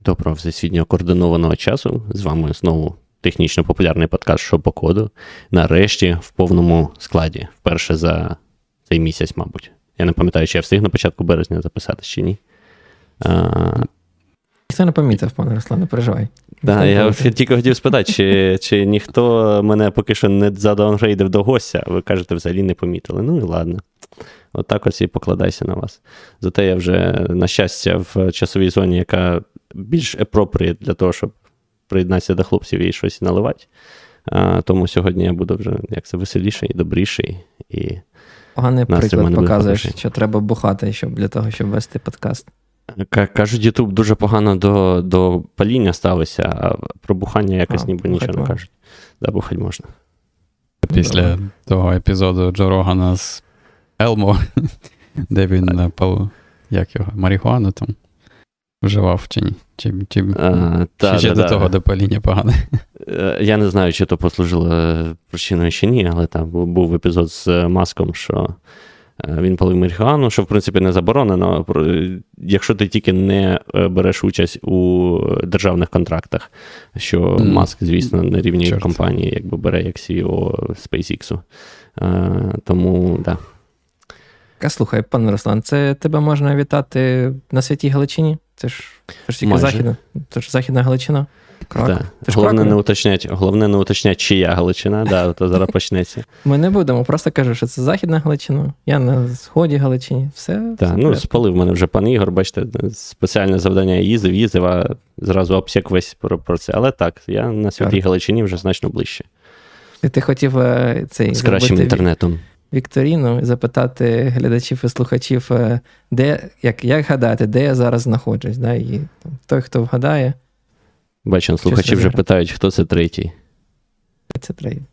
Доброго всесвітньо координованого часу. З вами знову технічно популярний подкаст «Що по коду». Нарешті в повному складі. Вперше за цей місяць, мабуть. Я не пам'ятаю, чи я встиг на початку березня записати, чи ні. Ніхто не помітив, пане Руслан, не переживай. Так, я тільки хотів спитати, чи ніхто мене поки що не задаунгрейдив до гостя, а ви кажете, взагалі не помітили. Ну і ладно. Отак ось і покладайся на вас. Зате я вже, на щастя, в часовій зоні, яка більш appropriate для того, щоб приєднатися до хлопців і щось наливати. Тому сьогодні я буду вже веселіший, добріший. І поганий приклад показуєш, що треба бухати для того, щоб вести подкаст. Кажуть, YouTube дуже погано до паління ставиться, а про бухання якось ніби нічого не кажуть. Да, бухать можна. Після того епізоду Джо Рогана з Елмо, де він як його, марихуану там вживав чи ні? Чи ще до того до паління погане? Я не знаю, чи то послужило причиною чи ні, але там був епізод з Маском, що він палив марихуану, що в принципі не заборонено, якщо ти тільки не береш участь у державних контрактах, що Маск, звісно, на рівні компанії якби бере як CEO SpaceX. Тому, так. Да. Слухай, пане Руслан, це тебе можна вітати на Святій Галичині? Це ж тільки Західна. Це ж Західна Галичина. Да. Головне не уточнять, чия Галичина, да, то зараз почнеться. Ми не будемо, просто кажу, що це Західна Галичина, я на Сході Галичині, все. Так, ну спалив мене вже пан Ігор, бачите, спеціальне завдання їздив, а зразу обсяк весь про це. Але так, я на Святій Галичині вже значно ближче. І ти хотів з кращим інтернетом. Вікторіну і запитати глядачів і слухачів, як гадати, де я зараз знаходжусь. Да? І той, хто вгадає. Бачу, слухачі вже питають, хто це третій. Це третій.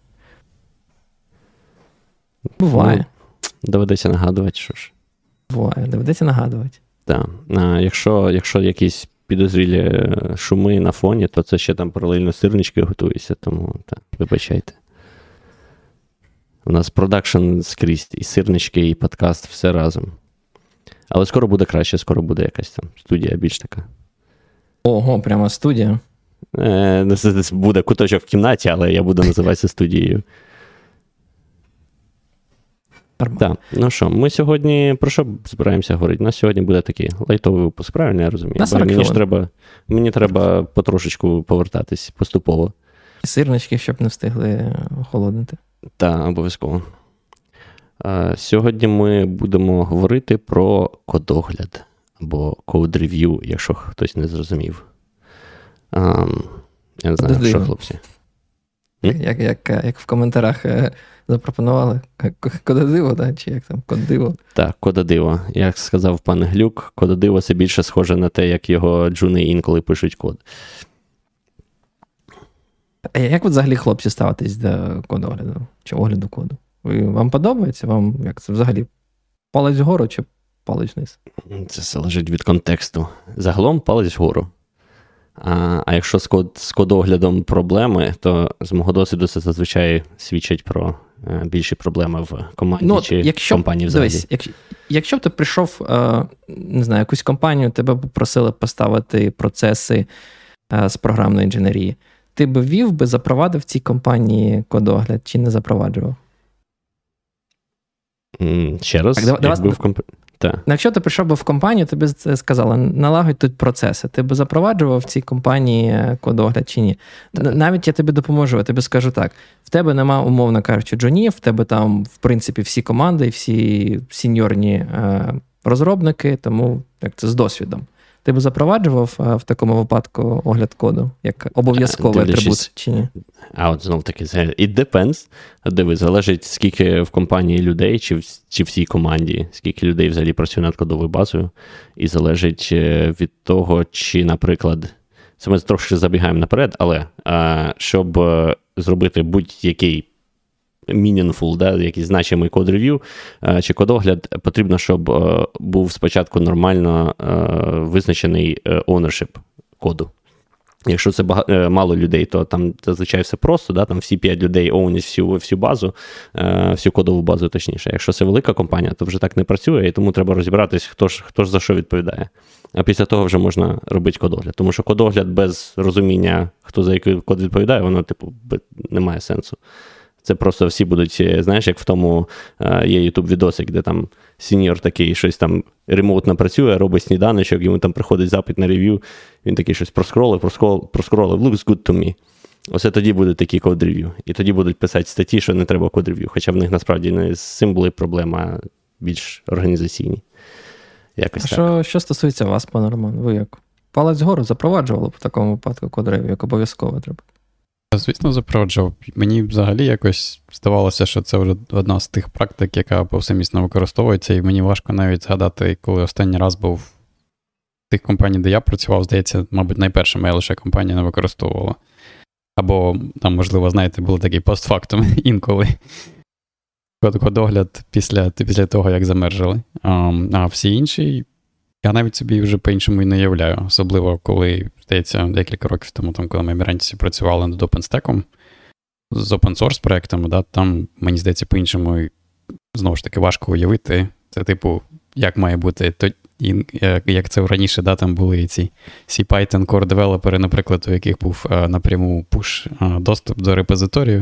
Буває. Доведеться нагадувати, що ж. Буває, доведеться нагадувати. Так. Якщо якісь підозрілі шуми на фоні, то це ще там паралельно сирнички готуються, тому так, вибачайте. У нас продакшн скрізь, і сирнички, і подкаст, все разом. Але скоро буде краще, скоро буде якась там студія більш така. Ого, прямо студія? Буде куточок в кімнаті, але я буду називатися студією. Так, ну що, ми сьогодні про що збираємося говорити? У нас сьогодні буде такий лайтовий випуск, правильно я розумію? Мені треба потрошечку повертатись поступово. Сирнички, щоб не встигли охолоднити. Так, обов'язково. Сьогодні ми будемо говорити про кодогляд або код-рев'ю, якщо хтось не зрозумів. Я не знаю, що, хлопці? Як в коментарях запропонували. Кододиво, да? Чи як там? Коддиво? Так, кододиво. Як сказав пан Глюк, кододиво це більше схоже на те, як його джуни інколи пишуть код. А як ви взагалі, хлопці, ставитесь до кодогляду? Чи огляду коду? Вам подобається? Вам як це взагалі? Палець вгору чи палець вниз? Це залежить від контексту. Загалом палець вгору. А якщо з кодоглядом проблеми, то з мого досвіду це зазвичай свідчить про більші проблеми в команді компанії взагалі. Дивись, якщо б ти прийшов, не знаю, якусь компанію, тебе попросили поставити процеси з програмної інженерії, ти б запровадив в цій компанії кодогляд чи не запроваджував? Ще раз? Якщо ти прийшов би в компанію, тобі сказали, налагодь тут процеси. Ти б запроваджував в цій компанії кодогляд чи ні? Навіть я тобі допоможу, я тобі скажу так. В тебе нема, умовно кажучи, джунів, в тебе там, в принципі, всі команди, всі сіньорні розробники, тому як це з досвідом. Ти б запроваджував в такому випадку огляд коду, як обов'язковий атрибут, чи ні? А от знов-таки, it depends. Дивись, залежить, скільки в компанії людей, чи всій команді, скільки людей взагалі працює над кодовою базою. І залежить від того, чи, наприклад, це ми трошки забігаємо наперед, але щоб зробити будь-який meaningful, да, якийсь значимий код-рев'ю чи кодогляд, потрібно, щоб був спочатку нормально визначений ownership коду. Якщо це мало людей, то там зазвичай все просто, да? Там всі 5 людей оунять всю базу, всю кодову базу точніше. Якщо це велика компанія, то вже так не працює, і тому треба розібратись, хто ж за що відповідає. А після того вже можна робити кодогляд. Тому що кодогляд без розуміння, хто за який код відповідає, воно, не має сенсу. Це просто всі будуть, знаєш, як в тому є YouTube-відосик, де там сеньор такий щось там ремоутно працює, робить сніданочок, йому там приходить запит на рев'ю, він такий щось проскролив, looks good to me. Оце тоді буде такий код-рев'ю. І тоді будуть писати статті, що не треба код-рев'ю. Хоча в них насправді не з цим були проблеми, а більш організаційні. Якось так. Що стосується вас, пане Роман, ви як? Палець вгору запроваджували в такому випадку код-рев'ю, як обов'язково треба? Звісно, запроваджував. Мені взагалі якось здавалося, що це вже одна з тих практик, яка повсемісно використовується, і мені важко навіть згадати, коли останній раз був в тих компаній, де я працював, здається, мабуть, найперша моя лише компанія не використовувала. Або там, можливо, знаєте, був такий постфактум інколи. Кодогляд після того, як замержили. А всі інші я навіть собі вже по-іншому і не уявляю. Особливо, коли, здається, декілька років тому, коли ми в Еміренці працювали над OpenStack, з open-source проєктами, да, там, мені здається, по-іншому, знову ж таки, важко уявити. Це, як має бути, як це раніше, да, там були ці C-Python core-девелопери, наприклад, у яких був напряму push-доступ до репозиторію.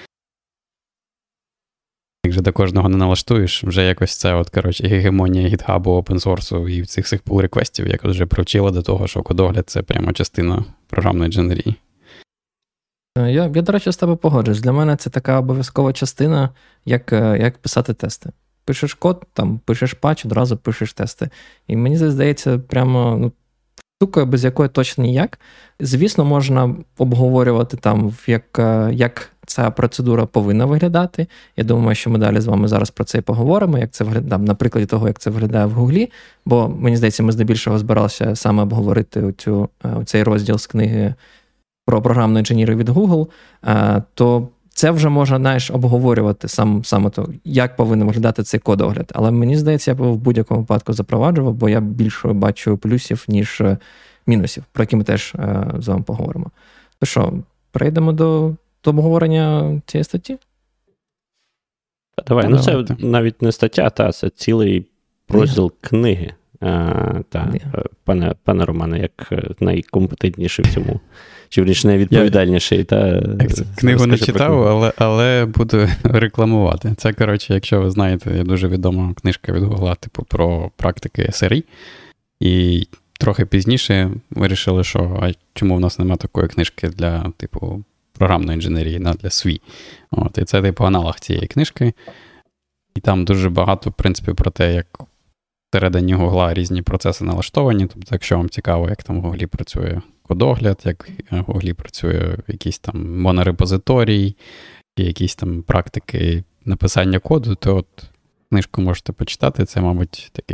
Якщо до кожного не налаштуєш, вже якось це, гегемонія гітхабу, опенсорсу і цих всіх pull-реквестів якось вже привчила до того, що кодогляд – це прямо частина програмної інженерії. Я, до речі, з тебе погоджуюсь. Для мене це така обов'язкова частина, як писати тести. Пишеш код, там, пишеш патч, одразу пишеш тести. І мені здається, прямо штукою, без якої точно ніяк. Звісно, можна обговорювати там, як ця процедура повинна виглядати. Я думаю, що ми далі з вами зараз про це і поговоримо, як це виглядає, на прикладі того, як це виглядає в Гуглі, бо, мені здається, ми здебільшого збиралися саме обговорити цей розділ з книги про програмну інженерію від Google, то це вже можна, обговорювати саме то, як повинен виглядати цей кодогляд. Але мені здається, я б в будь-якому випадку запроваджував, бо я більше бачу плюсів, ніж мінусів, про які ми теж з вами поговоримо. То що, перейдемо до обговорення цієї статті? Давай, це навіть не стаття, це цілий розділ книги. Пане Романе, як найкомпетентніший в цьому, чи вірніше найвідповідальніший. Книгу не читав, але буду рекламувати. Це, якщо ви знаєте, є дуже відома книжка від Гугла, про практики SRE. І трохи пізніше вирішили, що чому в нас немає такої книжки для, програмної інженерії, для SWE. І це, аналог цієї книжки. І там дуже багато, в принципі, про те, як всередині Гугла різні процеси налаштовані. Тобто, якщо вам цікаво, як там в Гуглі працює кодогляд, як в Гуглі працює якийсь там монорепозиторій, і якісь там практики написання коду, то книжку можете почитати. Це, мабуть, такий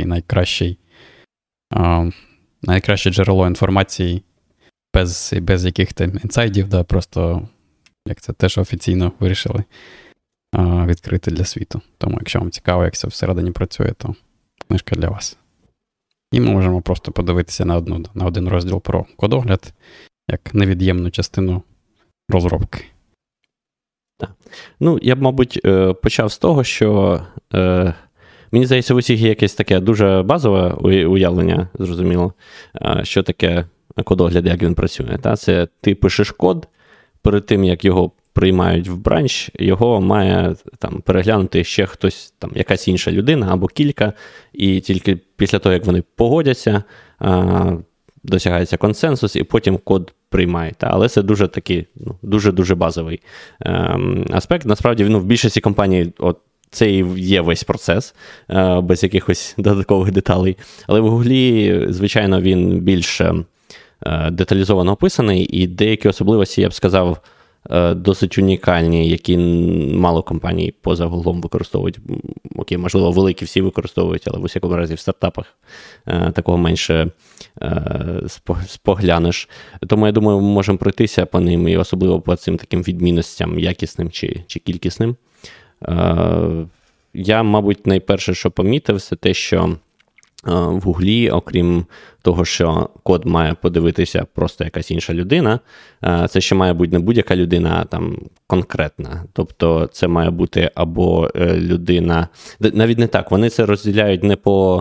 найкраще джерело інформації без яких-то інсайдів, просто як це теж офіційно вирішили відкрити для світу. Тому, якщо вам цікаво, як це всередині працює, то книжка для вас. І ми можемо просто подивитися на один розділ про кодогляд, як невід'ємну частину розробки. Так. Я б, мабуть, почав з того, що мені здається, у всіх є якесь таке дуже базове уявлення, зрозуміло, що таке кодогляд, як він працює. Це ти пишеш код, перед тим, як його приймають в бранч, його має переглянути ще хтось, якась інша людина або кілька, і тільки після того, як вони погодяться, досягається консенсус, і потім код приймають. Але це дуже такий, дуже-дуже базовий аспект. Насправді, в більшості компаній це і є весь процес, без якихось додаткових деталей. Але в Гуглі, звичайно, він більш деталізовано описаний, і деякі особливості, я б сказав, досить унікальні, які мало компаній поза Гуглом використовують. Окей, можливо, великі всі використовують, але в усякому разі в стартапах такого менше споглянеш. Тому, я думаю, ми можемо пройтися по ним, і особливо по цим таким відмінностям, якісним чи кількісним. Я, мабуть, найперше, що помітив, це те, що в Гуглі, окрім того, що код має подивитися просто якась інша людина, це ще має бути не будь-яка людина, а там конкретна. Тобто це має бути або людина... Навіть не так, вони це розділяють не по...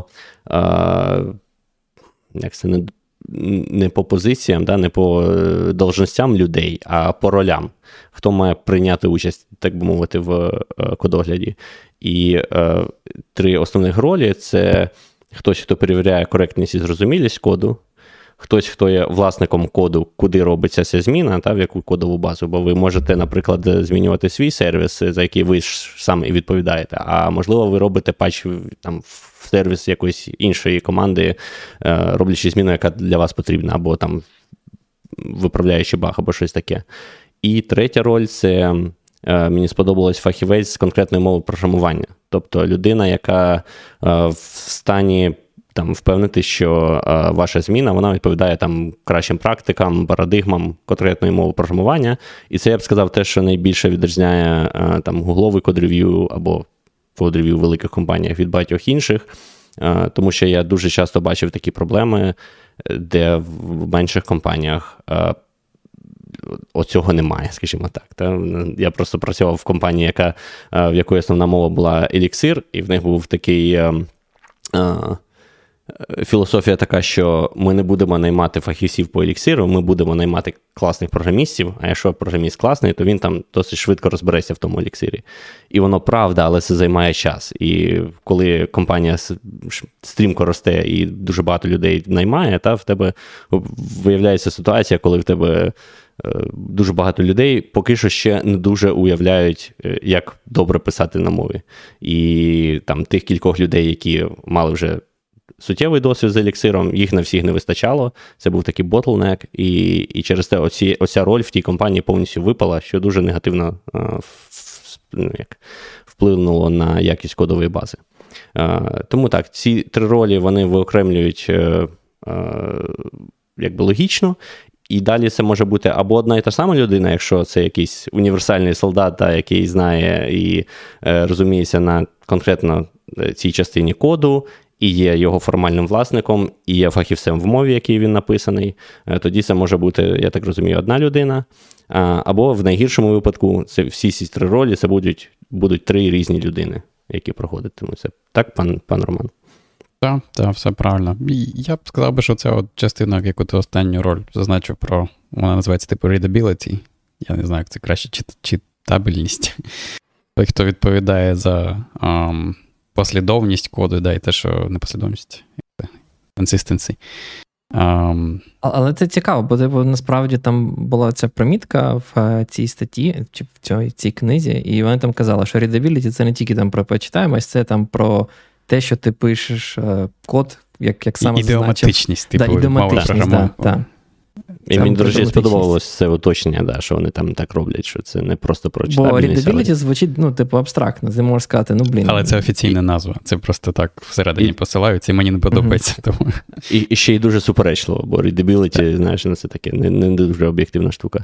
Як це не по позиціям, да, не по должностям людей, а по ролям. Хто має прийняти участь, так би мовити, в кодогляді. І 3 основних ролі – це хтось, хто перевіряє коректність і зрозумілість коду, хтось, хто є власником коду, куди робиться ця зміна, та в яку кодову базу, бо ви можете, наприклад, змінювати свій сервіс, за який ви сам і відповідаєте, а можливо ви робите патч там, в сервіс якоїсь іншої команди, роблячи зміну, яка для вас потрібна, або там виправляючи баг, або щось таке. І 3 роль – це, мені сподобалось, фахівець з конкретної мови програмування. Тобто людина, яка в стані там впевнити, що ваша зміна, вона відповідає там кращим практикам, парадигмам конкретної мови програмування. І це, я б сказав, те, що найбільше відрізняє там гугловий код-рев'ю або код-рев'ю в великих компаніях від багатьох інших. Тому що я дуже часто бачив такі проблеми, де в менших компаніях оцього немає, скажімо так. Я просто працював в компанії, в якої основна мова була Elixir, і в них був такий філософія така, що ми не будемо наймати фахівців по Elixir, ми будемо наймати класних програмістів, а якщо програміст класний, то він там досить швидко розбереться в тому Elixir. І воно правда, але це займає час. І коли компанія стрімко росте і дуже багато людей наймає, в тебе виявляється ситуація, коли в тебе дуже багато людей поки що ще не дуже уявляють, як добре писати на мові. І там тих кількох людей, які мали вже суттєвий досвід з Elixir, їх на всіх не вистачало. Це був такий bottleneck, і через те оця роль в тій компанії повністю випала, що дуже негативно вплинуло на якість кодової бази. Тому так, ці 3 ролі, вони виокремлюють якби логічно, і далі це може бути або одна і та сама людина, якщо це якийсь універсальний солдат, який знає і розуміється на конкретно цій частині коду, і є його формальним власником, і є фахівцем в мові, який він написаний, тоді це може бути, я так розумію, одна людина. Або в найгіршому випадку це всі ці 3 ролі, це будуть 3 різні людини, які проходитимуться. Так, пан Роман? Так, все правильно. Я б сказав, що це от частина, яку ти останню роль зазначив про, вона називається типу readability. Я не знаю, як це краще, читабельність. Той, хто відповідає за послідовність коду, і те, що не послідовність, consistency. Але це цікаво, бо насправді там була ця примітка в цій статті, чи в цій книзі, і вони там казали, що readability – це не тільки там про почитаємость, це там про те, що ти пишеш код, як саме зазначив. Ідеоматичність, типу, мови програмування. Так. І мені, до речі, сподобалось це уточнення, що вони там так роблять, що це не просто про читабельність. Бо readability звучить, абстрактно, ти можеш сказати, Але це офіційна назва, це просто так всередині посилаються, і мені не подобається. Тому. І ще й дуже суперечливо, бо readability, знаєш, це таке не дуже об'єктивна штука.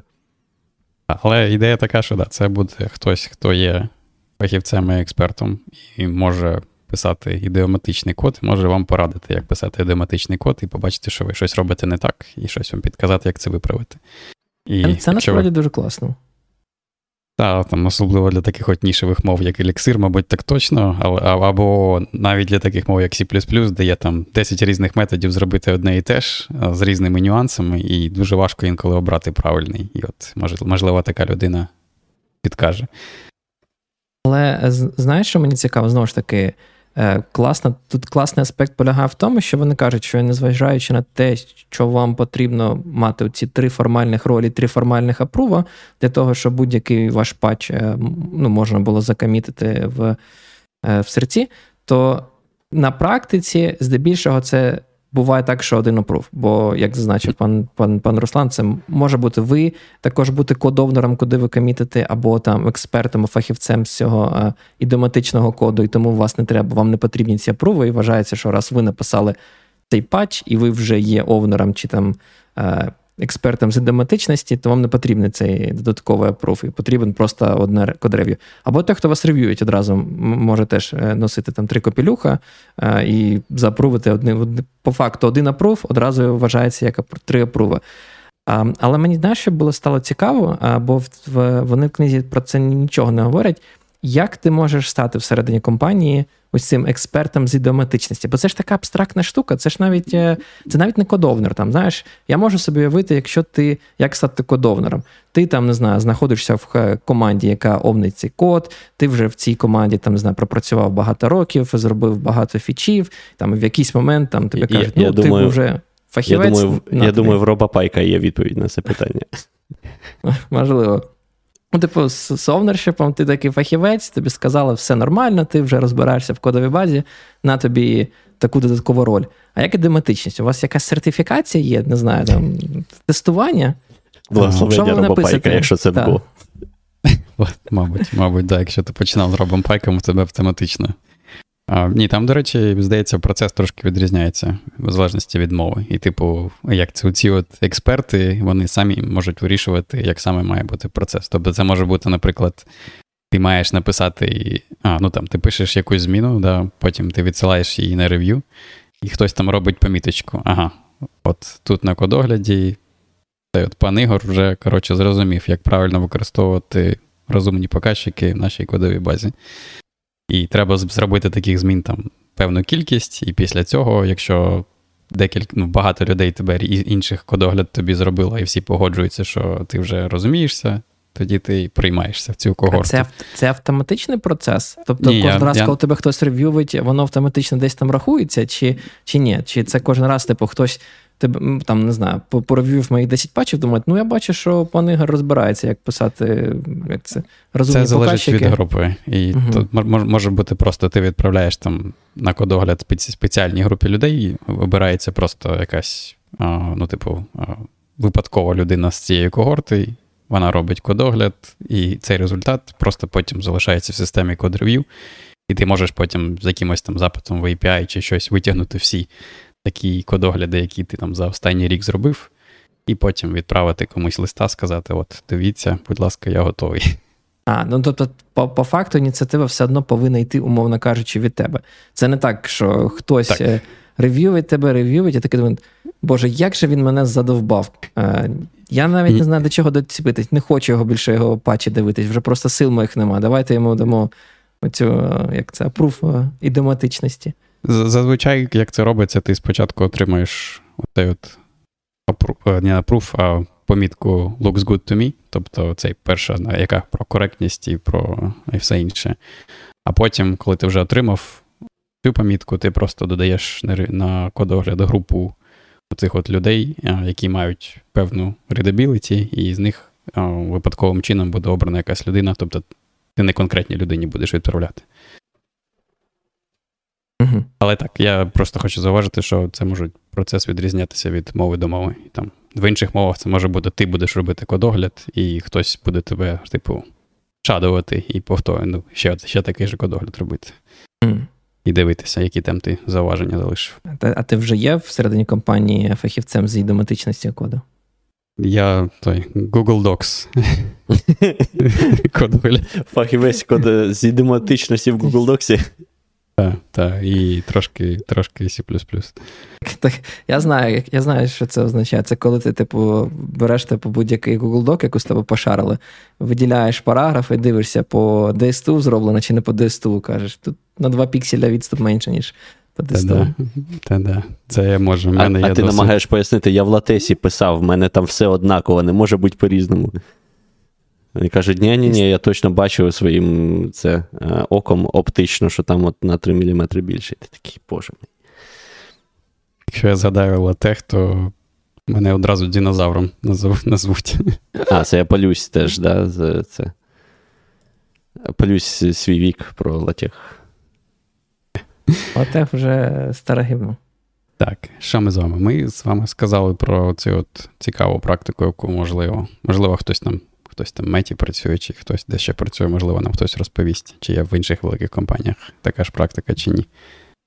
Але ідея така, що це буде хтось, хто є фахівцем і експертом, і може писати ідеоматичний код, може вам порадити, як писати ідеоматичний код, і побачити, що ви щось робите не так, і щось вам підказати, як це виправити. І це насправді дуже класно. Так, там особливо для таких от нішевих мов, як Elixir, мабуть, так точно, або навіть для таких мов, як C++, де є там 10 різних методів зробити одне і те ж, з різними нюансами, і дуже важко інколи обрати правильний. І от, можливо, така людина підкаже. Але знаєш, що мені цікаво, знову ж таки, тут класний аспект полягає в тому, що вони кажуть, що незважаючи на те, що вам потрібно мати ці 3 формальних ролі, 3 формальних апрува, для того, щоб будь-який ваш патч можна було закомітити в серці, то на практиці здебільшого це буває так, що один апрув. Бо, як зазначив пан Руслан, це може бути ви, також бути код-овнером, куди ви комітите, або там експертом, фахівцем з цього ідеоматичного коду, і тому вам не потрібні ці апруви, і вважається, що раз ви написали цей патч, і ви вже є овнером, чи там експертом з ідематичності, то вам не потрібен цей додатковий апрув, і потрібен просто одне код-рев'ю. Або той, хто вас рев'юють, одразу може теж носити там 3 копілюха і заапрувити по факту один апрув, одразу вважається як 3 апруви. Але мені, знаєш, що було стало цікаво, бо вони в книзі про це нічого не говорять. Як ти можеш стати всередині компанії ось цим експертом з ідеоматичності? Бо це ж така абстрактна штука, це навіть не кодовнер. Там, знаєш, я можу собі уявити, якщо ти, як стати кодовнером. Ти там, не знаю, знаходишся в команді, яка овнить цей код, ти вже в цій команді, там, не знаю, пропрацював багато років, зробив багато фічів, там, в якийсь момент там тобі кажуть, ти вже фахівець. Я думаю, в Роба Пайка є відповідь на це питання. Можливо. Типу, з овнершипом ти такий фахівець, тобі сказали, все нормально, ти вже розбираєшся в кодовій базі, на тобі таку додаткову роль. А як ідематичність? У вас якась сертифікація є, не знаю, там, тестування? Благословення Роба Пайка, якщо це було. Мабуть, так, якщо ти починав з Робом Пайком, у тебе автоматично. Ні, там, до речі, здається, процес трошки відрізняється в залежності від мови. І, типу, як це ці от експерти, вони самі можуть вирішувати, як саме має бути процес. Тобто це може бути, наприклад, ти маєш написати, ти пишеш якусь зміну, да, потім ти відсилаєш її на рев'ю, і хтось там робить поміточку. От тут на кодогляді пан Ігор вже, зрозумів, як правильно використовувати розумні показчики в нашій кодовій базі. І треба зробити таких змін там певну кількість, і після цього, якщо багато людей тебе і інших кодогляд тобі зробило, і всі погоджуються, що ти вже розумієшся, тоді ти приймаєшся в цю когорту. А це автоматичний процес? Тобто кожен раз, коли тебе хтось рев'ювить, воно автоматично десь там рахується, чи ні? Чи це кожен раз, хтось тебе, там, не знаю, порев'ював моїх 10 патчів, думають, я бачу, що пан Ігор розбирається, як писати, як це, розумні показчики. Це залежить від групи. І тут може бути просто, ти відправляєш там на кодогляд спеціальній групі людей, вибирається просто якась, випадкова людина з цієї когорти, вона робить кодогляд, і цей результат просто потім залишається в системі код-рев'ю, і ти можеш потім з якимось там запитом в API чи щось витягнути всі такі кодогляди, які ти там за останній рік зробив, і потім відправити комусь листа, сказати, от, дивіться, будь ласка, я готовий. Тобто, по факту ініціатива все одно повинна йти, умовно кажучи, від тебе. Це не так, що хтось рев'ює тебе, і такий думає, боже, як же він мене задовбав. Я навіть не знаю, до чого доціпитись, не хочу його патчі дивитись, вже просто сил моїх нема. Давайте йому дамо оцю, апрув ідематичності. Зазвичай, як це робиться, ти спочатку отримаєш не апрув, а помітку looks good to me, тобто це перша, яка про коректність і все інше. А потім, коли ти вже отримав цю помітку, ти просто додаєш на кодогляд групу цих от людей, які мають певну readability, і з них випадковим чином буде обрана якась людина, тобто ти не конкретній людині будеш відправляти. Але так, я просто хочу зауважити, що це може процес відрізнятися від мови до мови. І там, в інших мовах це може бути, ти будеш робити кодогляд, і хтось буде тебе, шадувати і повторювати, ще такий же кодогляд робити. І дивитися, які там ти зауваження залишив. А ти вже є всередині компанії фахівцем з ідематичності коду? Я Google Docs. Кодогляд. Фахівець з ідематичності в Google Docs. Так, і трошки C++. Так, я знаю, що це означає. Це коли ти, береш будь-який Google Doc, яку з тебе пошарили, виділяєш параграф і дивишся, по DSTU зроблено чи не по DSTU, кажеш. Тут на 2 пікселя відступ менше, ніж по DSTU. Та-да. Це я можу. А ти намагаєш пояснити, я в латесі писав, в мене там все однаково, не може бути по-різному. Вони кажуть, ні, я точно бачу своїм оком оптично, що там от на 3 мм більше. Ти такий, боже мій. Якщо я згадаю латех, то мене одразу динозавром назвуть. Це я палюсь теж, да? Палюсь свій вік про латех. Латех вже старе гівно. Так, що ми з вами? Ми з вами сказали про цю от цікаву практику, яку можливо хтось там в меті працює, чи хтось де ще працює, можливо, нам хтось розповість, чи є в інших великих компаніях така ж практика, чи ні.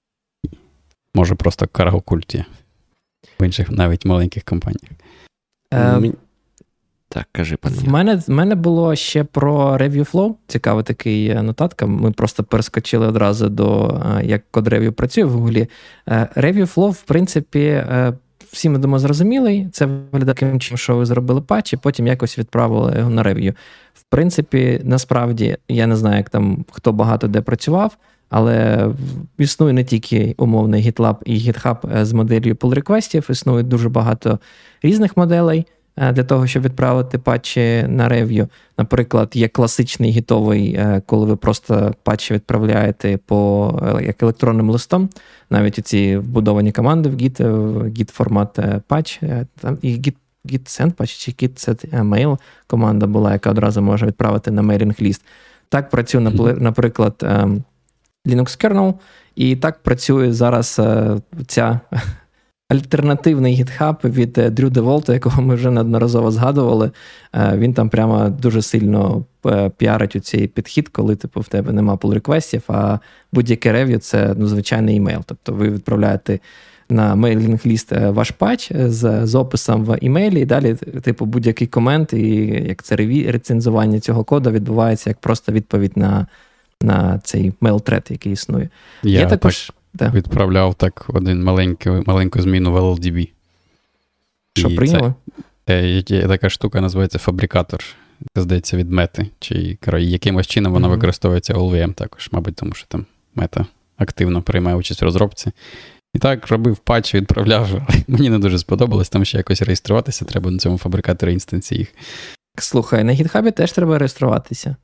Може, просто карго-культ є в інших, навіть маленьких компаніях. Так, кажи, пане. В мене було ще про ReviewFlow, цікава такий нотатка. Ми просто перескочили одразу до, як код-рев'ю працює в Гуглі. ReviewFlow, в принципі, всім, я думаю, зрозумілий. Це виглядає таким чином, що ви зробили патч, і потім якось відправили його на рев'ю. В принципі, насправді, я не знаю, як там, хто багато де працював, але існує не тільки умовний GitLab і GitHub з моделлю pull реквестів, існує дуже багато різних моделей для того, щоб відправити патчі на рев'ю. Наприклад, є класичний гітовий, коли ви просто патчі відправляєте як електронним листом. Навіть ці вбудовані команди в Git формат патч, і Git send patch чи Git set mail команда була, яка одразу може відправити на mailing-ліст. Так працює, наприклад, Linux kernel, і так працює зараз ця альтернативний GitHub від Drew DeWalt, якого ми вже неодноразово згадували. Він там прямо дуже сильно піарить у цей підхід, коли в тебе нема pull-реквестів, а будь-яке рев'ю – це звичайний імейл. Тобто ви відправляєте на мейлінг-ліст ваш патч з описом в імейлі, і далі будь-який комент, і як це рецензування цього коду відбувається як просто відповідь на цей mail-thread, який існує. Я також відправляв так один маленьку зміну в LLDB. Що, прийняли? Є така штука, називається фабрикатор. Здається, від мети. Чи якимось чином вона використовується LVM також, мабуть, тому що там мета активно приймає участь в розробці. І так, робив патч, відправляв. Мені не дуже сподобалось, там ще якось реєструватися треба на цьому фабрикаторі інстанції їх. Слухай, на GitHub теж треба реєструватися.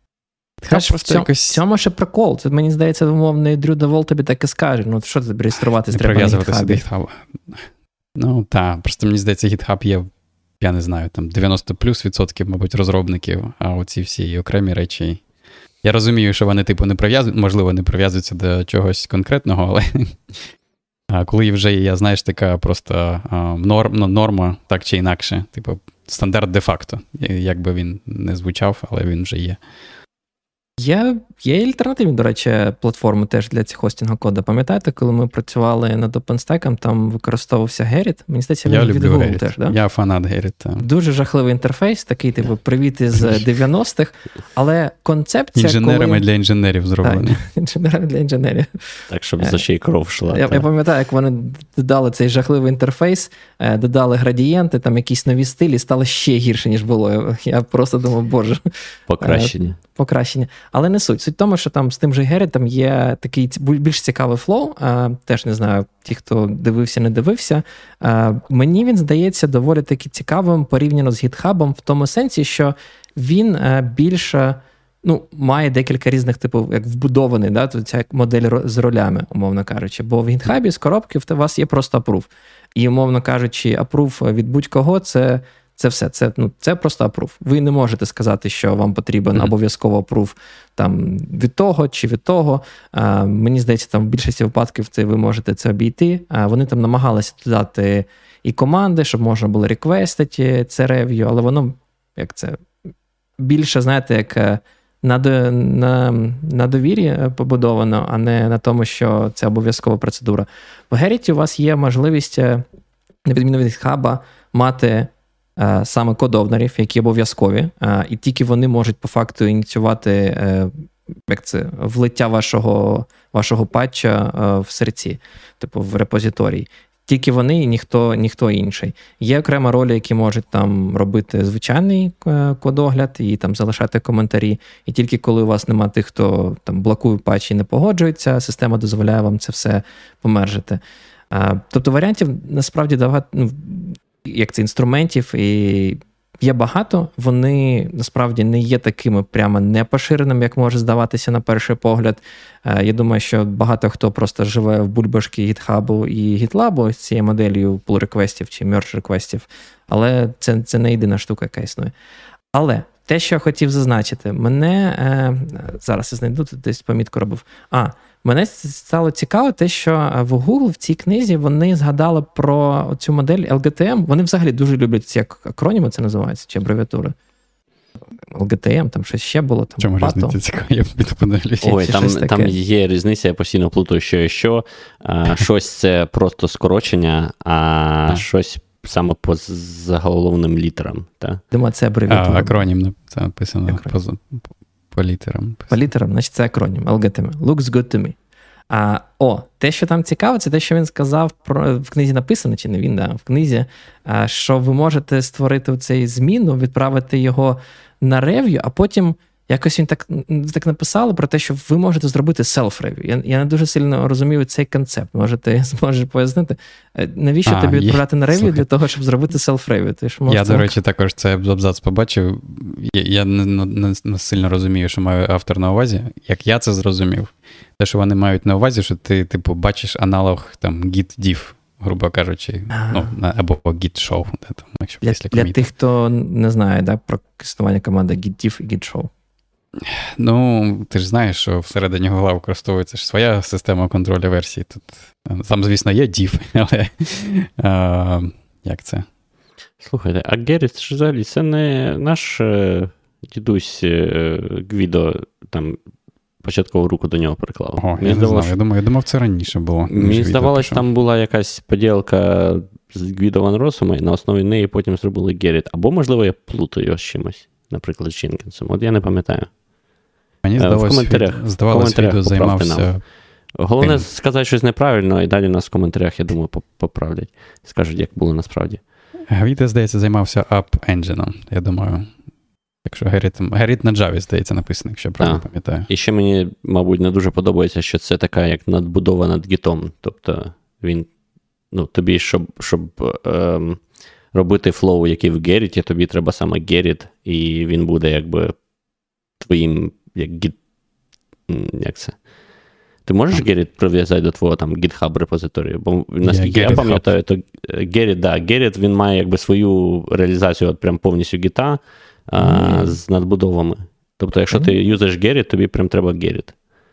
В цьому ще прикол. Це, мені здається, умовний Drew DeWalt тобі так і скаже. Ну, що ти реєструватися треба на GitHub? Ну, так. Просто, мені здається, GitHub є, я не знаю, там 90+%, мабуть, розробників, а оці всі окремі речі. Я розумію, що вони, можливо, не прив'язуються до чогось конкретного, але коли вже є, знаєш, така просто норма, так чи інакше, стандарт де-факто. Як би він не звучав, але він вже є. Є альтернативні, до речі, платформи теж для хостінгу коду. Пам'ятаєте, коли ми працювали над OpenStack, там використовувався Gerrit? Мені здається, він від Google теж, да? Я фанат Gerrit. Дуже жахливий інтерфейс, такий, привіт із 90-х, але концепція, інженерами для інженерів зроблені. Так, інженерами для інженерів. Так, щоб за ще й кров шла. Я пам'ятаю, як вони додали цей жахливий інтерфейс, додали градієнти, там якісь нові стилі, стало ще гірше, ніж було. Я просто думав, боже. Покращення. Але не суть. Суть в тому, що там з тим же Gerrit там є такий більш цікавий флоу. Теж не знаю, ті, хто дивився, не дивився. Мені він здається доволі таки цікавим порівняно з GitHub в тому сенсі, що він більше має декілька різних типів, як вбудований, да, ця модель з ролями, умовно кажучи. Бо в GitHub з коробки у вас є просто approve. І, умовно кажучи, approve від будь-кого – це все, це просто approve. Ви не можете сказати, що вам потрібен обов'язково approve там, від того чи від того. Мені здається, там в більшості випадків ви можете це обійти. Вони там намагалися додати і команди, щоб можна було реквестити це рев'ю, але воно, як це, більше, знаєте, як на довірі побудовано, а не на тому, що це обов'язкова процедура. В Gerrit у вас є можливість, на відміну від GitHub, мати саме код-овнерів, які обов'язкові, і тільки вони можуть по факту ініціювати влиття вашого патча в серці, в репозиторій. Тільки вони і ніхто інший. Є окрема роль, які можуть там робити звичайний кодогляд і там залишати коментарі. І тільки коли у вас немає тих, хто там блокує патчі і не погоджується, система дозволяє вам це все помержити. Тобто варіантів насправді інструментів і є багато, вони насправді не є такими прямо непоширеними, як може здаватися на перший погляд. Я думаю, що багато хто просто живе в бульбашки GitHub і GitLab з цією моделлю pull-реквестів чи merge-реквестів, але це не єдина штука, яка існує. Але те, що я хотів зазначити, зараз я знайду, десь помітку робив. Мене стало цікаво те, що в Google в цій книзі вони згадали про цю модель LGTM. Вони взагалі дуже люблять ці акроніми, це називається, чи абревіатури. LGTM, там щось ще було. Там чому різниця цікава? Я підподалюю. Ой, там є різниця, я постійно плутаю, що щось це просто скорочення, а щось саме по заголовним літерам. Так? Думаю, це абревіатура. Акронім написано по літерам. По літерам, значить це акронім. LGTM. Looks good to me. Те, що там цікаво, це те, що він сказав в книзі написано, чи не він, в книзі, що ви можете створити цей зміну, відправити його на рев'ю, а потім якось він так написали про те, що ви можете зробити селф-рев'ю. Я не дуже сильно розумію цей концепт. Може, ти зможеш пояснити, навіщо тобі відправляти на рев'ю для того, щоб зробити селф-рев'ю? Я, до речі, також цей абзац побачив. Я не сильно розумію, що має автор на увазі. Як я це зрозумів, те, що вони мають на увазі, що ти, бачиш аналог там git-diff, грубо кажучи, або git-show. Для тих, хто не знає, про існування команди git-diff і git-show. Ну, ти ж знаєш, що всередині Гугла використовується ж своя система контролю версій. Там, звісно, є diff, але як це? Слухайте, а Герріт ж взагалі це не наш дідусь Гвідо там початкову руку до нього приклав. Я не знаю, я думав, це раніше було. Мені здавалось, там була якась поділка з Гвідо Ван Росом, і на основі неї потім зробили Герріт. Або, можливо, я плутаю його з чимось, наприклад, з Дженкінсом. От я не пам'ятаю. Мені здавалось, відео займався... Головне сказати щось неправильно, і далі нас в коментарях, я думаю, поправлять. Скажуть, як було насправді. Відео, здається, займався App Engine, я думаю. Якщо Герріт на Java, здається, написано, якщо я правильно пам'ятаю. І ще мені, мабуть, не дуже подобається, що це така, як надбудова над гітом. Тобто він, тобі, щоб робити флоу, який в Герріті, тобі треба саме Герріт, і він буде якби твоїм, як гіт, як це? Ти можеш Герріт прив'язати до твого там GitHub репозиторію? Бо наскільки я пам'ятаю, то Герріт, він має якби свою реалізацію от прям повністю гіта з надбудовами. Тобто, якщо ти юзаєш Герріт, тобі прям треба Герріт.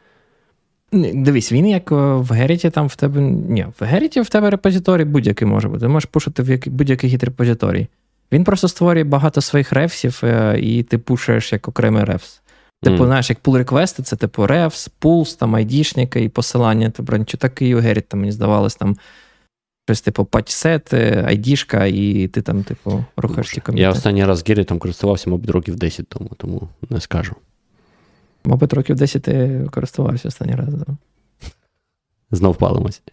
Дивись, він як в Герріті там в тебе... Ні, в Герріті в тебе репозиторій будь-який може бути. Ти можеш пушити в будь-який гіт-репозиторій. Він просто створює багато своїх рефсів, і ти пушаєш як окремий рефс. Типу, знаєш, як pull-реквести, це типу refs, pulls, там айдішника і посилання. Тобто, нічого так і у Герріт, там, мені здавалось, там щось типу patch-set, айдішка, і ти там, типу, рухаєш ті коміти. Я останній раз Геррітом користувався, мабуть, років 10 тому не скажу. Мабуть, років 10 ти користувався останній раз, так? Знов палимось.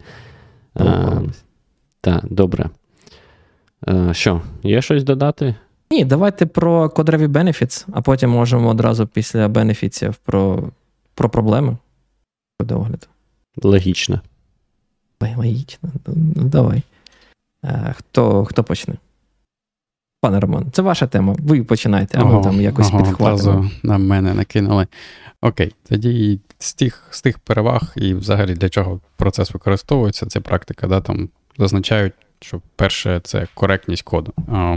Так, добре. Що, є щось додати? Ні, давайте про Code Review Benefits, а потім можемо одразу після бенефітів про проблеми кодогляду. Логічно. Логічно. Ну, давай. Хто почне? Пане Роман, це ваша тема. Ви починайте, а ми там якось підхватимо. Одразу на мене накинули. Окей, тоді з тих переваг і взагалі для чого процес використовується, ця практика, там зазначають, що перше – це коректність коду.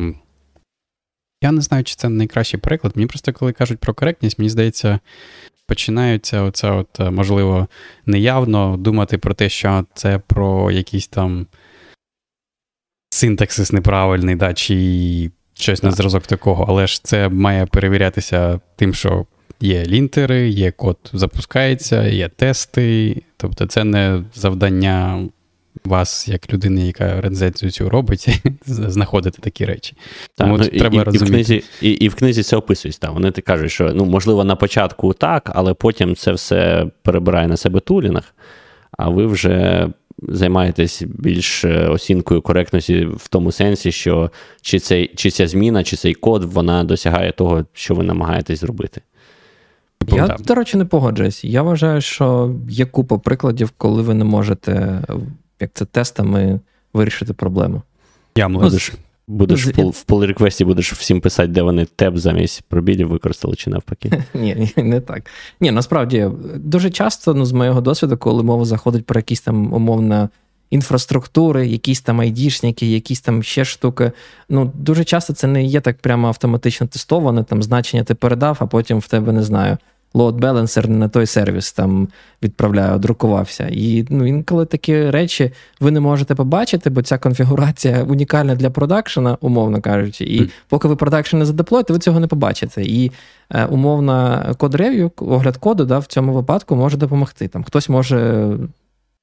Я не знаю, чи це найкращий приклад. Мені просто, коли кажуть про коректність, мені здається, починаються можливо, неявно думати про те, що це про якийсь там синтаксис неправильний, чи щось на зразок такого. Але ж це має перевірятися тим, що є лінтери, є код запускається, є тести. Тобто це не завдання вас, як людини, яка рецензію цю робить, знаходити такі речі. Тому треба розуміти. І в книзі це описується. Вони кажуть, що, можливо, на початку так, але потім це все перебирає на себе тулінг, а ви вже займаєтесь більш оцінкою коректності в тому сенсі, що чи ця зміна, чи цей код, вона досягає того, що ви намагаєтесь зробити. Я, до речі, не погоджуюсь. Я вважаю, що є купа прикладів, коли ви не можете, як це, тестами вирішити проблему. Будеш в pull-реквесті будеш всім писати, де вони теб замість пробілів використали, чи навпаки? Ні, не так. Ні, насправді, дуже часто, з моєго досвіду, коли мова заходить про якісь там, умовно, інфраструктури, якісь там айдішники, якісь там ще штуки. Дуже часто це не є так прямо автоматично тестоване, там значення ти передав, а потім в тебе, не знаю, load balancer не на той сервіс там відправляє, друкувався. І інколи такі речі ви не можете побачити, бо ця конфігурація унікальна для продакшена, умовно кажучи. І поки ви продакшн не задеплоїте, ви цього не побачите. І умовно код-рев'ю, огляд коду, в цьому випадку може допомогти. Там хтось може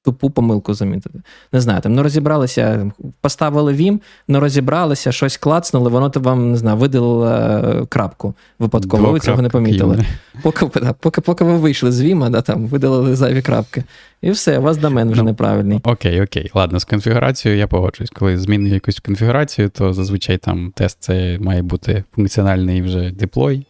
тупу помилку замітити. Не знаю, там не розібралися, поставили Vim, не розібралися, щось клацнули, воно вам, не знаю, видалило крапку випадково, ви цього не помітили. Поки ви вийшли з Vim, там видалили зайві крапки. І все, у вас домен вже неправильний. Окей. Ладно, з конфігурацією я погоджуюсь. Коли змінюю якусь конфігурацію, то зазвичай там тест це має бути функціональний вже деплой.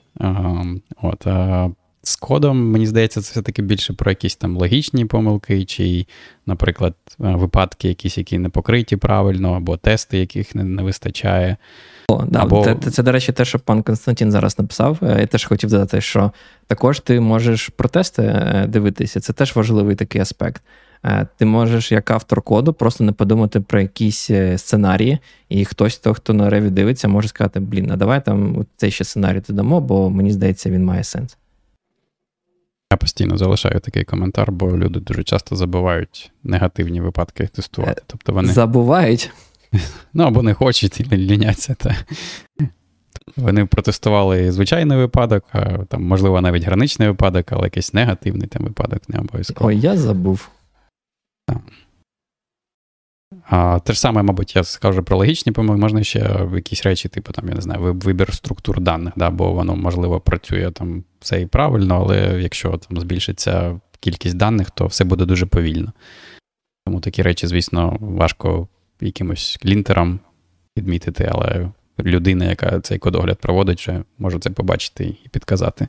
З кодом, мені здається, це все-таки більше про якісь там логічні помилки, чи, наприклад, випадки якісь, які не покриті правильно, або тести, яких не вистачає. Це, до речі, те, що пан Константин зараз написав. Я теж хотів додати, що також ти можеш про тести дивитися. Це теж важливий такий аспект. Ти можеш, як автор коду, просто не подумати про якісь сценарії, і хтось, хто на реві дивиться, може сказати, а давай там цей ще сценарій додамо, бо мені здається, він має сенс. Я постійно залишаю такий коментар, бо люди дуже часто забувають негативні випадки тестувати. Тобто вони... Забувають? Або не хочуть і ліняться. Вони протестували звичайний випадок, там, можливо, навіть граничний випадок, але якийсь негативний там випадок не обов'язково. Ой, я забув. Те ж саме, мабуть, я скажу про логічні помилки, можна ще якісь речі, типу, там, я не знаю, вибір структур даних, бо воно, можливо, працює там все і правильно, але якщо там збільшиться кількість даних, то все буде дуже повільно. Тому такі речі, звісно, важко якимось лінтерам підмітити, але людина, яка цей кодогляд проводить, вже може це побачити і підказати.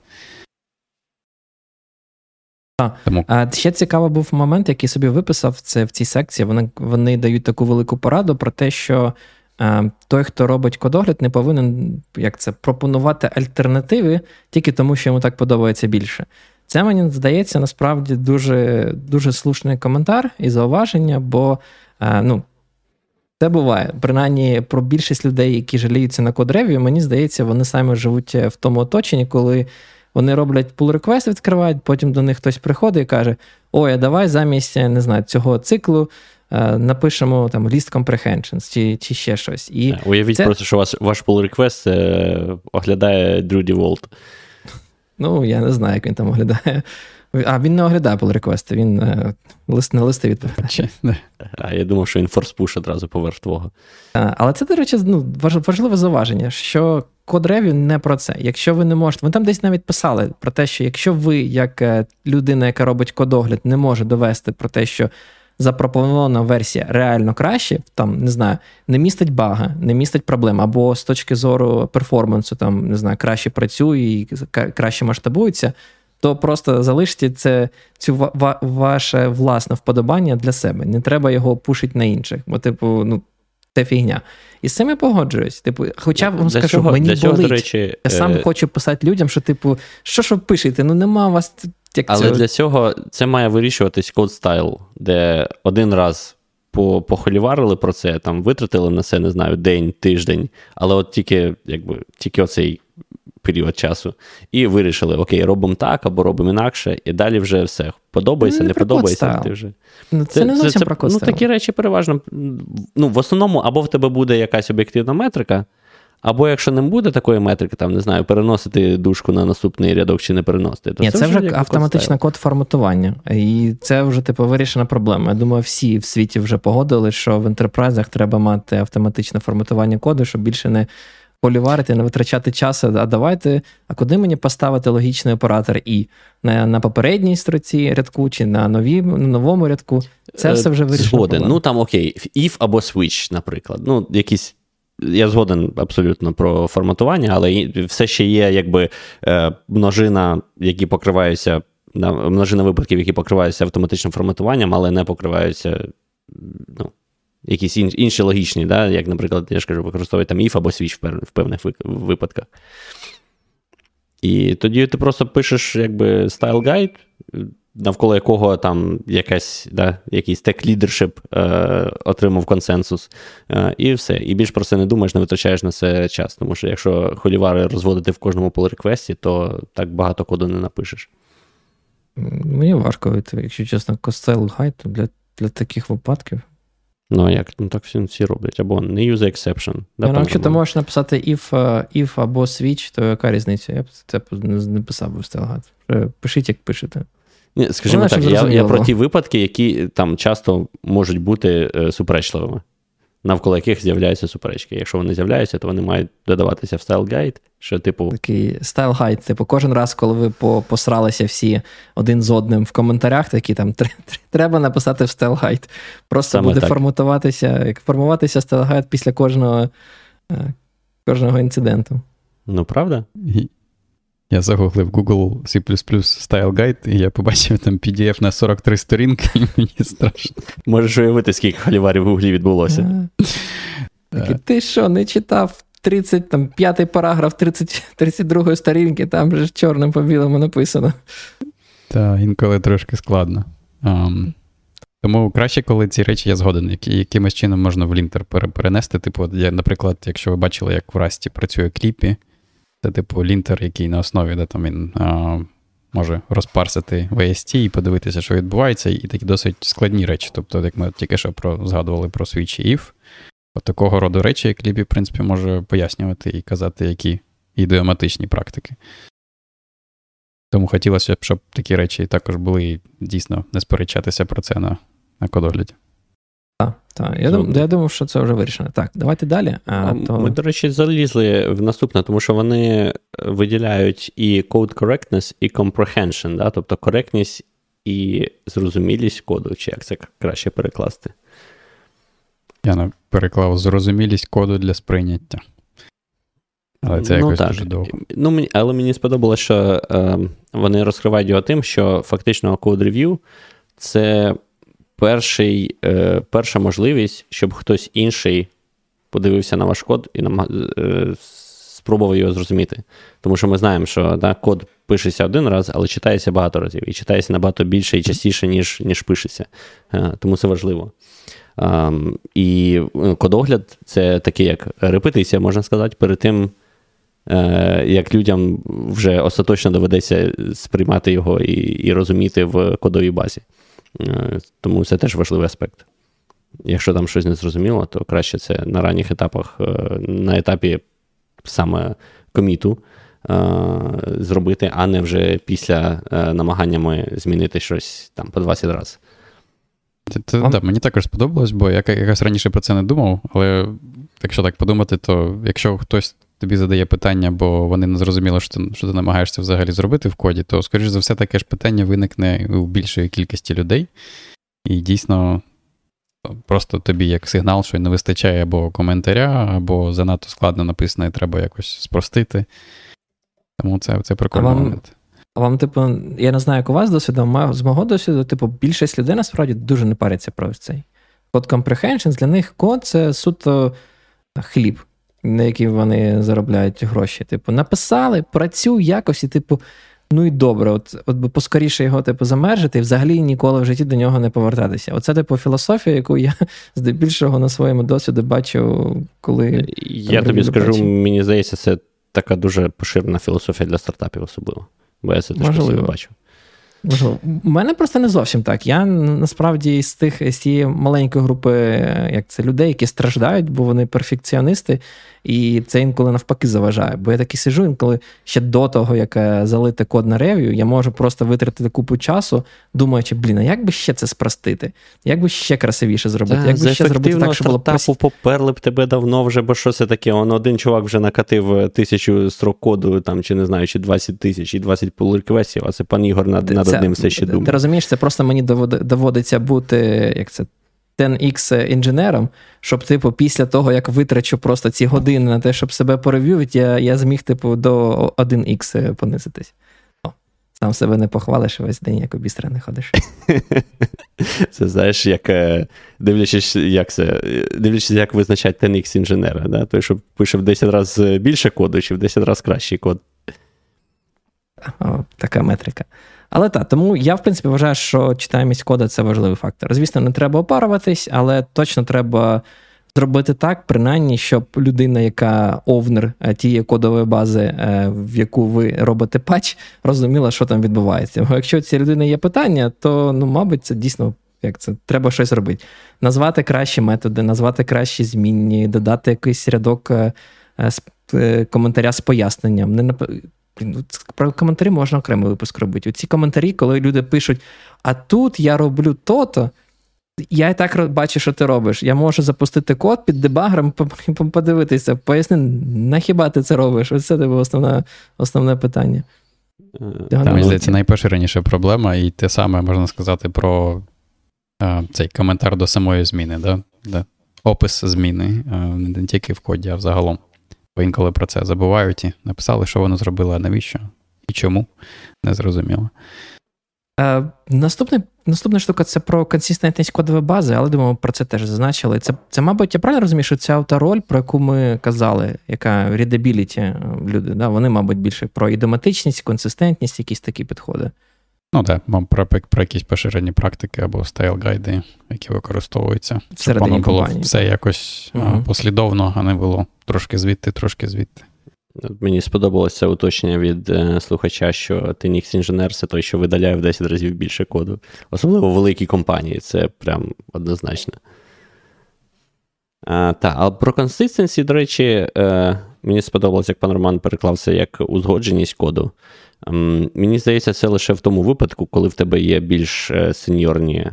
Тому... Ще цікавий був момент, який собі виписав це в цій секції. Вони дають таку велику пораду про те, що той, хто робить кодогляд, не повинен пропонувати альтернативи тільки тому, що йому так подобається більше. Це, мені здається, насправді дуже, дуже слушний коментар і зауваження, бо це буває. Принаймні, про більшість людей, які жаліються на код-рев'ю, мені здається, вони самі живуть в тому оточенні, коли вони роблять pull-request, відкривають, потім до них хтось приходить і каже, ой, а давай замість, не знаю, цього циклу напишемо там list comprehensions чи ще щось. І уявіть просто, що ваш pull-request оглядає Drew DeWalt. Я не знаю, як він там оглядає. Він не оглядає pull-request, він на листи відповідає. Я думав, що він force-push одразу поверх твого. Але це, до речі, важливе зауваження, що код-рев'ю не про це. Якщо ви не можете, вони там десь навіть писали про те, що якщо ви, як людина, яка робить кодогляд, не може довести про те, що запропонована версія реально краще, там, не знаю, не містить бага, не містить проблем, або з точки зору перформансу, там, не знаю, краще працює і краще масштабується, то просто залиште цю ваше власне вподобання для себе. Не треба його пушити на інших, бо, це фігня. І з цим я погоджуюсь. Хоча вам скажу, мені болить. До речі, я сам хочу писати людям, що, що ви пишете? Нема у вас... Але для цього це має вирішуватись code style, де один раз похоліварили про це, там витратили на це, не знаю, день, тиждень, але от тільки оцей період часу. І вирішили, окей, робимо так, або робимо інакше, і далі вже все. Подобається, не подобається. Ти вже... Це не зовсім про код-стайл. Такі речі переважно, в основному, або в тебе буде якась об'єктивна метрика, або якщо не буде такої метрики, там, не знаю, переносити дужку на наступний рядок чи не переносити. Ні, це вже автоматичне код форматування. І це вже, вирішена проблема. Я думаю, всі в світі вже погодили, що в ентерпрайзах треба мати автоматичне форматування коду, щоб більше не поліварити, не витрачати час, а куди мені поставити логічний оператор І? На попередній строці рядку чи на новому рядку? Це все вже вирішено. Згоден. Там окей, if або switch, наприклад. Якісь я згоден абсолютно про форматування, але все ще є множина, які покриваються, множина випадків, які покриваються автоматичним форматуванням, але не покриваються якісь інші логічні, як, наприклад, я ж кажу, використовують там if або switch в певних випадках. І тоді ти просто пишеш style guide, навколо якого там якийсь tech leadership отримав консенсус, і все. І більш про це не думаєш, не витрачаєш на це час. Тому що якщо холівари розводити в кожному pull-реквесті, то так багато коду не напишеш. Мені важко, якщо чесно, style guide для таких випадків. Так всі роблять. Або не use exception. Якщо ти можеш написати if або switch, то яка різниця? Я б це не писав би в style guide. Пишіть, як пишете. Ні, скажімо так, я про ті випадки, які там часто можуть бути суперечливими, навколо яких з'являються суперечки. Якщо вони з'являються, то вони мають додаватися в стайл-гайд, що типу... Такий стайл-гайд, типу, кожен раз, коли ви посралися всі один з одним в коментарях, такі там, треба написати в стайл-гайд. Просто саме буде формуватися стайл-гайд після кожного інциденту. Ну, правда? Я загуглив Google C++ Style Guide, і я побачив там PDF на 43 сторінки, і мені страшно. Можеш уявити, скільки холиварів в Гуглі відбулося. Ти що, не читав 5-й параграф 32-ї сторінки, там же чорним по білому написано. Так, інколи трошки складно. Тому краще, коли ці речі я згоден, якимось чином можна в лінтер перенести. Типу, наприклад, якщо ви бачили, як в Rust працює кліпі, це типу лінтер, який на основі, де там він може розпарсити VST і подивитися, що відбувається, і такі досить складні речі. Тобто, як ми тільки що згадували про switch і if, от такого роду речі, як кліпі, в принципі, може пояснювати і казати, які ідеоматичні практики. Тому хотілося б, щоб такі речі також були і дійсно не сперечатися про це на кодогляді. Так. Я думав, що це вже вирішено. Так, давайте далі. Ми, до речі, залізли в наступне, тому що вони виділяють і code correctness, і comprehension, да? Тобто коректність і зрозумілість коду, чи як це краще перекласти? Я переклав зрозумілість коду для сприйняття. Але це якось дуже довго. Але мені сподобалося, що вони розкривають його тим, що фактично code review – це перша можливість, щоб хтось інший подивився на ваш код і спробував його зрозуміти. Тому що ми знаємо, що код пишеться один раз, але читається багато разів. І читається набагато більше і частіше, ніж пишеться. Тому це важливо. І кодогляд – це таке, як репетиція, можна сказати, перед тим, як людям вже остаточно доведеться сприймати його і розуміти в кодовій базі. Тому це теж важливий аспект. Якщо там щось не зрозуміло, то краще це на ранніх етапах, на етапі саме коміту зробити, а не вже після намаганнями змінити щось там по 20 разів. Мені також сподобалось, бо я якось раніше про це не думав, але якщо так подумати, то якщо хтось тобі задає питання, бо вони не зрозуміли, що ти намагаєшся взагалі зробити в коді, то, скоріш за все, таке ж питання виникне у більшої кількості людей. І дійсно просто тобі як сигнал, що не вистачає або коментаря, або занадто складно написано і треба якось спростити. Тому це прикольний момент. А вам, я не знаю, як у вас досвід, з мого досвіду, більшість людей насправді дуже не паряться про цей. Код comprehension, для них код – це суто хліб, на який вони заробляють гроші. Написали, працюй якось, і ну і добре, от би поскоріше його замержити і взагалі ніколи в житті до нього не повертатися. Оце філософія, яку я здебільшого на своєму досвіду бачу, коли... Я тобі скажу, мені здається, це така дуже поширена філософія для стартапів особливо. Бо я це теж постійно бачу. Можливо. У мене просто не зовсім так. Я насправді з цієї маленької групи, як це, людей, які страждають, бо вони перфекціоністи, і це інколи навпаки заважає. Бо я таки сиджу, інколи ще до того, як залити код на рев'ю, я можу просто витратити купу часу, думаючи, а як би ще це спростити? Як би ще красивіше зробити? Як би ще зробити так, щоб було стартапу поперли б тебе давно вже, бо що це таке? Один чувак вже накатив 1000 строк коду, там, чи не знаю, чи 20 тисяч, і 20 pull-реквестів, а це пан Ігор над одним все ще думає. Ти розумієш, це просто мені доводиться бути, як це, 10x інженером, щоб, після того, як витрачу просто ці години на те, щоб себе порев'ювати, я зміг, до 1x понизитись. Сам себе не похвалиш, весь день як обістрений ходиш. Це, знаєш, як дивлячись, як визначати 10x інженера, да? Той, що пише в 10 разів більше коду, чи в 10 разів кращий код. Така метрика. Але тому я, в принципі, вважаю, що читаємість кода – це важливий фактор. Звісно, не треба опаруватись, але точно треба зробити так, принаймні, щоб людина, яка овнер тієї кодової бази, в яку ви робите патч, розуміла, що там відбувається. Бо якщо цієї людини є питання, то, мабуть, це дійсно, треба щось робити. Назвати кращі методи, назвати кращі змінні, додати якийсь рядок коментаря з поясненням. про коментарі можна окремий випуск робити. Оці коментарі, коли люди пишуть, а тут я роблю то-то, я і так бачу, що ти робиш. Я можу запустити код під дебагером, подивитися, поясни, нахіба ти це робиш? Ось це основне питання. Мені здається, найпоширеніша проблема, і те саме можна сказати про цей коментар до самої зміни, да? Опис зміни, не тільки в коді, а взагалом. Бо інколи про це забувають і написали, що воно зробило, а навіщо і чому, не зрозуміло. Наступна штука – це про консистентність кодової бази, але, думаю, про це теж зазначили. Це, мабуть, я правильно розумію, що ця автороль, про яку ми казали, яка readability люди, да, вони, мабуть, більше про ідематичність, консистентність, якісь такі підходи. Ну так, про якісь поширені практики або стайл-гайди, які використовуються. Щоб воно було все якось послідовно, а не було трошки звідти. Мені сподобалося уточнення від слухача, що Linux-інженер – це той, що видаляє в 10 разів більше коду. Особливо в великій компанії, це прям однозначно. А про консистенсі, до речі, мені сподобалося, як пан Роман переклав це як узгодженість коду. Мені здається, це лише в тому випадку, коли в тебе є більш сеньорні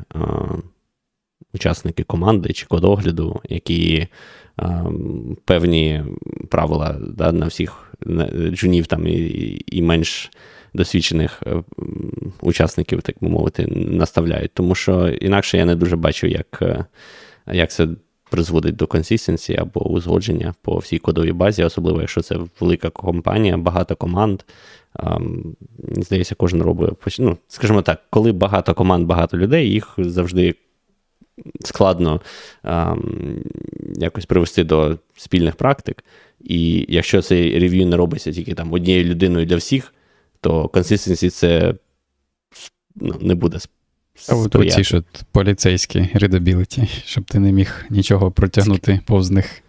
учасники команди чи кодогляду, які певні правила, да, на всіх джунів там і менш досвідчених учасників, так би мовити, наставляють. Тому що інакше я не дуже бачу, як це призводить до консистенції або узгодження по всій кодовій базі, особливо якщо це велика компанія, багато команд. Мені здається, кожен робить, скажімо так, коли багато команд, багато людей, їх завжди складно якось привести до спільних практик. І якщо цей рев'ю не робиться тільки там однією людиною для всіх, то консистенції це не буде сприяти. Оці ж поліцейські readability, щоб ти не міг нічого протягнути повз них.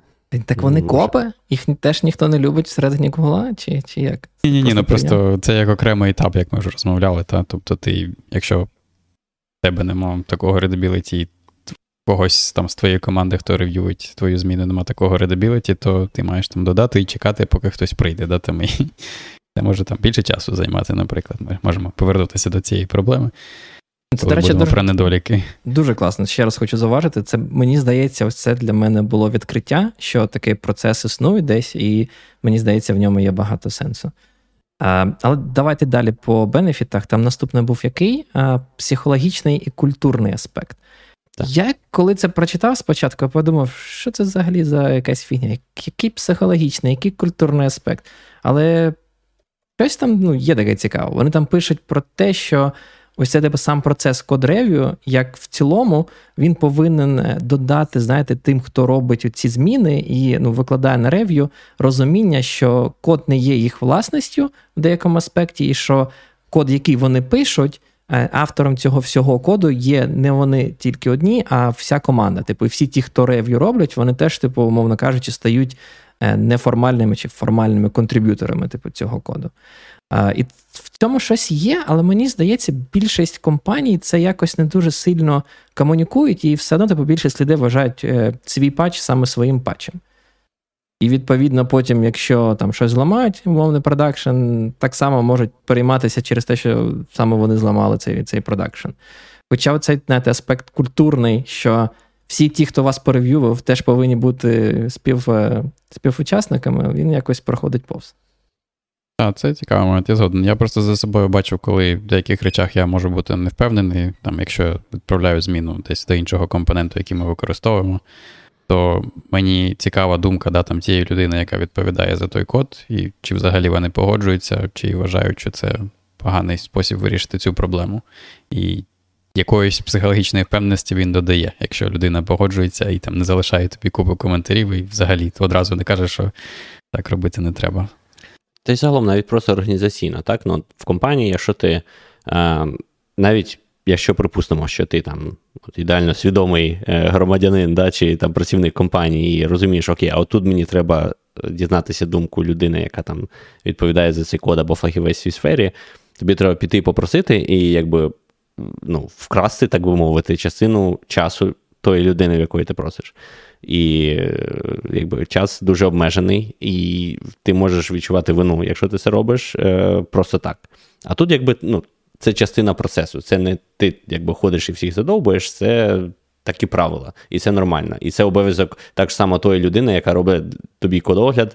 Так вони копи? Їх теж ніхто не любить всередині Гугла? Чи як? Ні, просто це як окремий етап, як ми вже розмовляли. Тобто ти, якщо в тебе немає такого readability, когось там з твоєї команди, хто рев'юють твою зміну, немає такого readability, то ти маєш там додати і чекати, поки хтось прийде. Да, там, і це може там більше часу займати, наприклад. Ми можемо повернутися до цієї проблеми. Це, до речі, про недоліки. Дуже класно. Ще раз хочу зауважити, це, мені здається, ось це для мене було відкриття, що такий процес існує десь, і мені здається, в ньому є багато сенсу. Але давайте далі по бенефітах. Там наступний був який? Психологічний і культурний аспект. Так. Я, коли це прочитав спочатку, я подумав, що це взагалі за якась фігня? Який психологічний, який культурний аспект? Але щось там є таке цікаве. Вони там пишуть про те, що ось це сам процес код-рев'ю, як в цілому, він повинен додати, знаєте, тим, хто робить ці зміни і викладає на рев'ю, розуміння, що код не є їх власністю в деякому аспекті, і що код, який вони пишуть, автором цього всього коду є не вони тільки одні, а вся команда. Типу, і всі ті, хто рев'ю роблять, вони теж, типу, умовно кажучи, стають неформальними чи формальними контриб'юторами типу, цього коду. І в цьому щось є, але мені здається, більшість компаній це якось не дуже сильно комунікують, і все одно типу, більшість людей вважають свій патч саме своїм патчем. І, відповідно, потім, якщо там щось зламають, умовний продакшн, так само можуть перейматися через те, що саме вони зламали цей продакшн. Хоча цей аспект культурний, що всі ті, хто вас порев'ював, теж повинні бути співучасниками, він якось проходить повз. Так, це цікавий момент, я згоден. Я просто за собою бачив, коли в деяких речах я можу бути не впевнений, там, якщо я відправляю зміну десь до іншого компоненту, який ми використовуємо, то мені цікава думка там, тієї людини, яка відповідає за той код, і чи взагалі вони погоджуються, чи вважають, що це поганий спосіб вирішити цю проблему. І якоїсь психологічної впевненості він додає, якщо людина погоджується і там не залишає тобі купу коментарів, і взагалі одразу не каже, що так робити не треба. Та й загалом навіть просто організаційно, так? В компанії, якщо ти, навіть якщо припустимо, що ти там ідеально свідомий громадянин, да, чи там працівник компанії і розумієш, окей, а отут мені треба дізнатися думку людини, яка там відповідає за цей код або фахівець в цій сфері, тобі треба піти і попросити і якби вкрасти, так би мовити, частину часу тої людини, в якої ти просиш. І якби час дуже обмежений, і ти можеш відчувати вину, якщо ти це робиш просто так. А тут якби, це частина процесу. Це не ти якби ходиш і всіх задовбуєш, це такі правила. І це нормально. І це обов'язок так само тої людини, яка робить тобі кодогляд,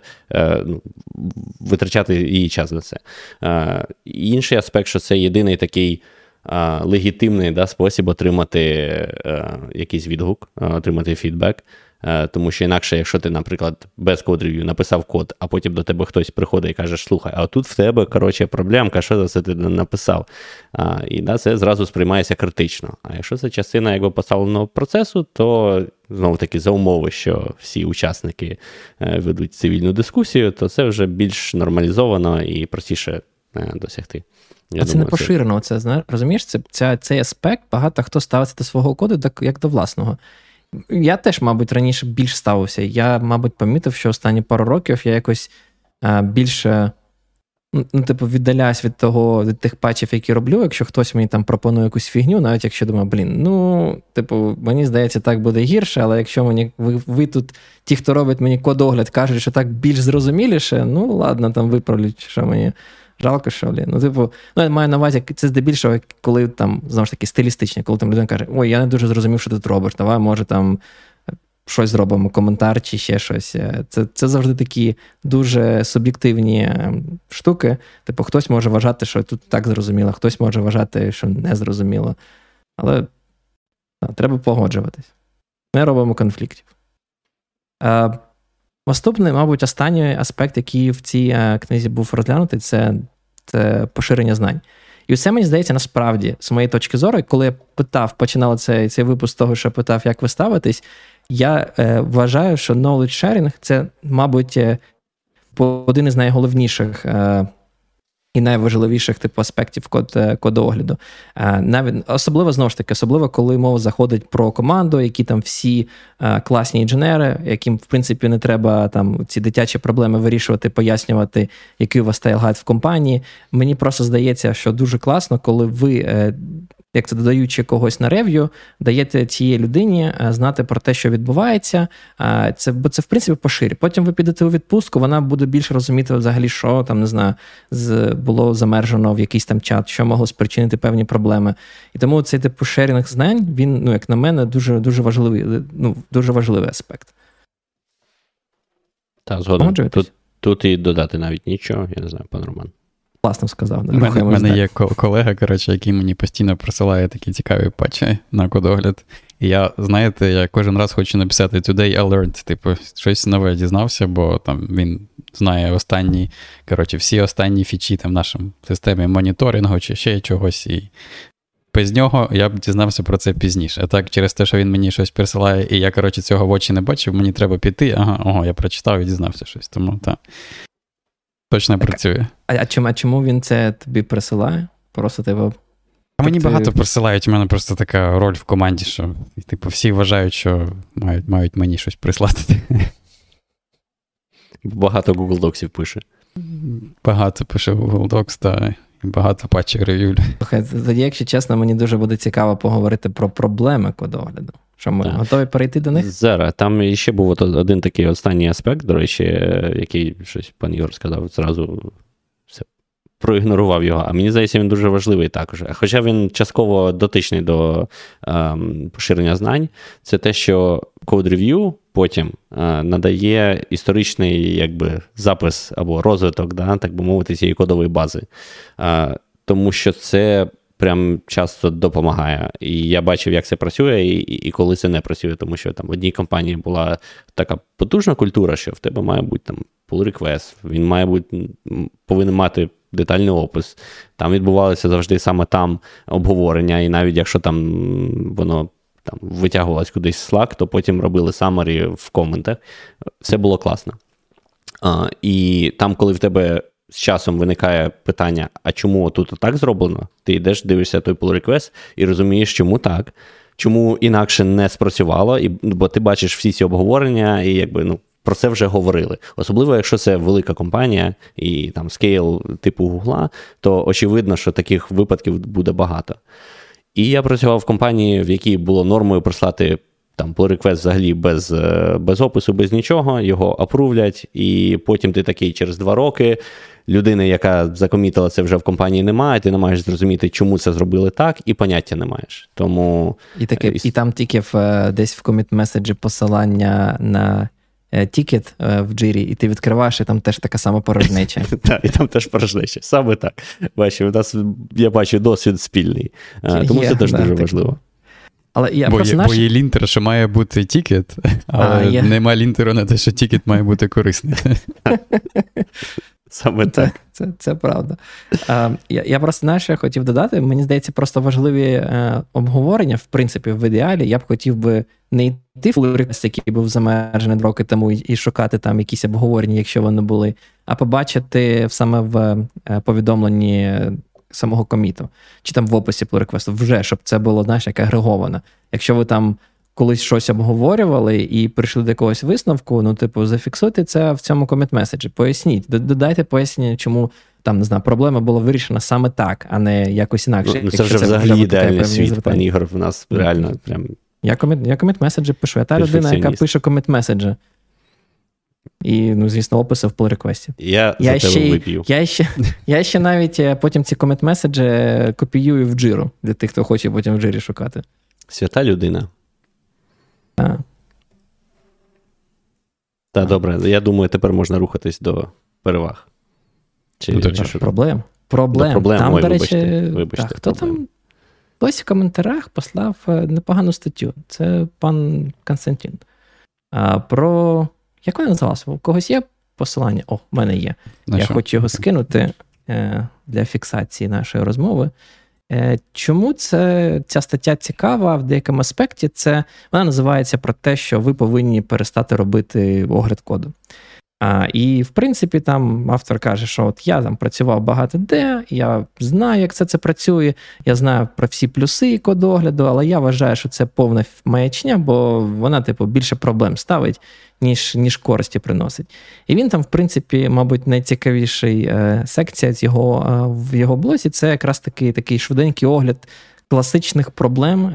витрачати її час на це. Інший аспект, що це єдиний такий легітимний спосіб отримати якийсь відгук, отримати фідбек. Тому що інакше, якщо ти, наприклад, без код-рев'ю написав код, а потім до тебе хтось приходить і каже, слухай, а тут в тебе, проблемка, що за це ти написав? І це зразу сприймається критично. А якщо це частина якби поставленого процесу, то, знову-таки, за умови, що всі учасники ведуть цивільну дискусію, то це вже більш нормалізовано і простіше досягти. Це не поширено, розумієш, цей аспект багато хто ставиться до свого коду як до власного. Я теж, мабуть, раніше більш ставився. Я, мабуть, помітив, що останні пару років я якось більше, віддаляюсь від тих патчів, які роблю. Якщо хтось мені там пропонує якусь фігню, навіть якщо думаю, мені здається, так буде гірше, але якщо ви тут, ті, хто робить мені кодогляд, кажуть, що так більш зрозуміліше, ладно, там виправлять, що мені... Жалко, що, я маю на увазі, це здебільшого, коли там, знову ж таки, стилістично, коли там людина каже, ой, я не дуже зрозумів, що ти тут робиш, давай, може, там, щось зробимо, коментар чи ще щось. Це завжди такі дуже суб'єктивні штуки. Хтось може вважати, що тут так зрозуміло, хтось може вважати, що не зрозуміло. Але треба погоджуватись. Не робимо конфліктів. Наступний, мабуть, останній аспект, який в цій книзі був розглянутий, це поширення знань. І це, мені здається, насправді, з моєї точки зору, коли я починав цей випуск з того, що питав, як ви ставитесь, я вважаю, що knowledge sharing – це, мабуть, один із найголовніших і найважливіших аспектів кодоогляду. Особливо, знову ж таки, коли мова заходить про команду, які там всі класні інженери, яким, в принципі, не треба там ці дитячі проблеми вирішувати, пояснювати, який у вас стайл-гайд в компанії. Мені просто здається, що дуже класно, коли ви, як це додаючи когось на рев'ю, даєте цій людині знати про те, що відбувається. Бо це, в принципі, поширює. Потім ви підете у відпустку, вона буде більше розуміти взагалі, що там, не знаю, було замержено в якийсь там чат, що могло спричинити певні проблеми. І тому цей шерінг знань, він, як на мене, дуже, дуже важливий аспект. Так, згодом. Тут і додати навіть нічого, я не знаю, пан Роман. Класно сказав. У мене є колега, який мені постійно присилає такі цікаві патчі на кодогляд. І я кожен раз хочу написати Today I learned, щось нове дізнався, бо там він знає всі останні фічі там в нашому системі моніторингу чи ще чогось. І без нього я б дізнався про це пізніше. А так, через те, що він мені щось присилає, і я, цього в очі не бачив, мені треба піти, я прочитав і дізнався щось. Тому так. Точно працює. А чому він це тобі присилає? Просто мені багато присилають, у мене просто така роль в команді, що всі вважають, що мають мені щось прислати. Багато Google Docs'ів пише. Багато пише Google Docs, так. І багато патчів рев'ю. Тоді, якщо чесно, мені дуже буде цікаво поговорити про проблеми кодогляду. Що ми готові перейти до них? Зараз. Там ще був один такий останній аспект, до речі, який щось пан Ігор сказав, зразу все проігнорував його. А мені здається, він дуже важливий також. Хоча він частково дотичний до поширення знань. Це те, що Code Review потім надає історичний запис або розвиток, так би мовити, цієї кодової бази. Тому що це прям часто допомагає. І я бачив, як це працює, і коли це не працює, тому що там в одній компанії була така потужна культура, що в тебе має бути там pull request, він повинен мати детальний опис. Там відбувалося завжди саме там обговорення, і навіть якщо там воно там витягувалось кудись в Slack, то потім робили summary в коментах. Все було класно. І там, коли в тебе з часом виникає питання, а чому тут так зроблено? Ти йдеш, дивишся той pull request і розумієш, чому так, чому інакше не спрацювало, бо ти бачиш всі ці обговорення і про це вже говорили. Особливо, якщо це велика компанія і там скейл типу Гугла, то очевидно, що таких випадків буде багато. І я працював в компанії, в якій було нормою прислати там pull request взагалі без опису, без нічого, його апрувлять, і потім ти такий через 2 роки, людини, яка закомітила це вже в компанії немає, ти не маєш зрозуміти, чому це зробили так, і поняття не маєш. Тому... І там тільки десь в commit-меседжі посилання на тікет в джирі, і ти відкриваєш, і там теж така сама порожнеча. Так, і там теж порожнеча. Саме так. Бачу, у нас, я бачу, досвід спільний. Тому це теж дуже важливо. Але бо є лінтер, що має бути тікет, але нема лінтеру на те, що тікет має бути корисний. Саме так. Це правда. Я просто, знаєш, що я хотів додати, мені здається, просто важливі обговорення, в принципі, в ідеалі. Я б хотів би не йти в pull request, який був замержений 2 роки тому, і шукати там якісь обговорення, якщо вони були, а побачити саме в повідомленні самого коміту, чи там в описі pull request, вже, щоб це було, знаєш, як агреговано. Якщо ви там колись щось обговорювали і прийшли до якогось висновку, ну, типу, зафіксуйте це в цьому commit-меседжі, поясніть, додайте пояснення, чому, там, не знаю, проблема була вирішена саме так, а не якось інакше. Ну, це вже взагалі ідеальний світ, пан Ігор, в нас реально прям... Я commit-меседжі пишу, я та людина, яка пише commit-меседжі. І, ну, звісно, описи в pull request. Я за тебе вип'ю. Я ще навіть потім ці commit-меседжі копіюю в джиру, для тих, хто хоче потім в джирі шукати. Свята людина. Так, добре. Я думаю, тепер можна рухатись до переваг. Проблем. Там, ой, до речі, вибачте, хто там хтось в коментарях послав непогану статтю. Це пан Константин. Про... Як вона називалася? У когось є посилання? О, в мене є. Я хочу його скинути для фіксації нашої розмови. Чому ця стаття цікава в деякому аспекті? Вона називається про те, що ви повинні перестати робити огляд коду. І, в принципі, там автор каже, що от я там працював багато де, я знаю, як це працює, я знаю про всі плюси кодогляду, але я вважаю, що це повна маячня, бо вона, типу, більше проблем ставить, ніж користі приносить. І він там, в принципі, мабуть, найцікавіший секція в його блозі, це якраз такий швиденький огляд класичних проблем,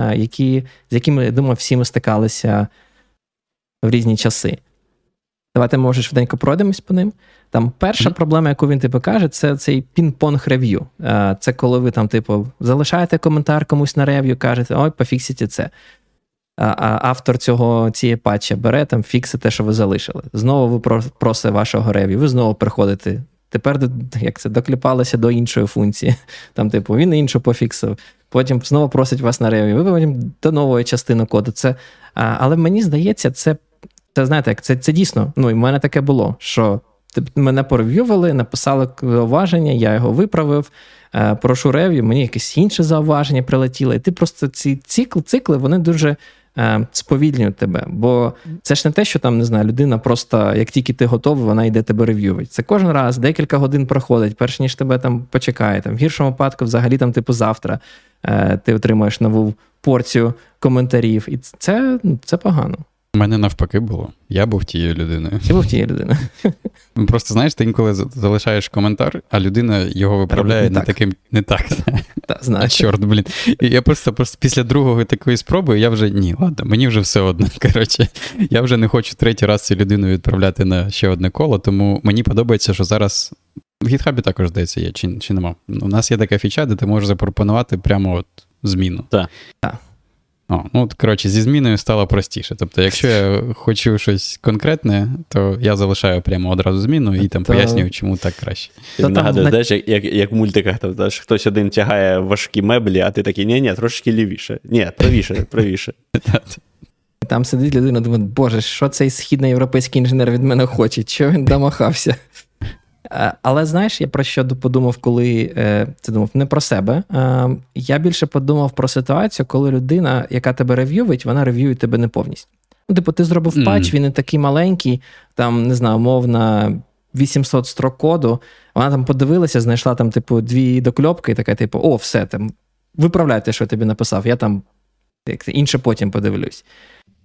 з якими, я думаю, всі ми стикалися в різні часи. Давайте, може, швиденько пройдемось по ним. Там перша проблема, яку він, типу, каже, це цей пінг-понг рев'ю. Це коли ви там, типу, залишаєте коментар комусь на рев'ю, кажете, ой, пофіксіть це. А автор цієї патча бере, там, фіксить те, що ви залишили. Знову ви просите вашого рев'ю, ви знову приходите. Тепер, докліпалися до іншої функції. Там, типу, він іншу пофіксив. Потім знову просить вас на рев'ю. Ви потім до нової частини коду. Але мені здається, це знаєте, як це дійсно, ну, і в мене таке було, що мене порев'ювали, написали зауваження, я його виправив, прошу рев'ю, мені якесь інше зауваження прилетіло, і ти просто ці цикли, вони дуже сповільнюють тебе, бо це ж не те, що там, не знаю, людина просто, як тільки ти готовий, вона йде тебе рев'ювить. Це кожен раз, декілька годин проходить, перш ніж тебе там почекає, там, в гіршому випадку взагалі там, типу, завтра ти отримаєш нову порцію коментарів, і це погано. У мене навпаки було. Я був тією людиною. Ти був тією людиною. Просто, знаєш, ти інколи залишаєш коментар, а людина його виправляє не так. Знаю. Чорт, блін. І я просто після другої такої спроби, я вже, ладно, мені вже все одно. Коротше, я вже не хочу 3-й раз цю людину відправляти на ще одне коло, тому мені подобається, що зараз в GitHub також, здається, є, чи нема. У нас є така фіча, де ти можеш запропонувати прямо от зміну. Так. Коротше, зі зміною стало простіше. Тобто, якщо я хочу щось конкретне, то я залишаю прямо одразу зміну і там пояснюю, чому так краще. Нагадую, знаєш, як в мультиках, там, хтось один тягає важкі меблі, а ти такий, ні, трошки лівіше. Ні, правіше. Там сидить людина, думає, боже, що цей східноєвропейський інженер від мене хоче, що він домахався. Але, знаєш, я про що подумав, коли це думав не про себе. Я більше подумав про ситуацію, коли людина, яка тебе рев'ювить, вона рев'ює тебе не повністю. Ну, типу, ти зробив патч, він не такий маленький, там, не знаю, умовно, 800 строк коду, вона там подивилася, знайшла там, типу, 2 докльопки і така, типу, о, все, там, виправляйте, що я тобі написав, я там інше потім подивлюсь.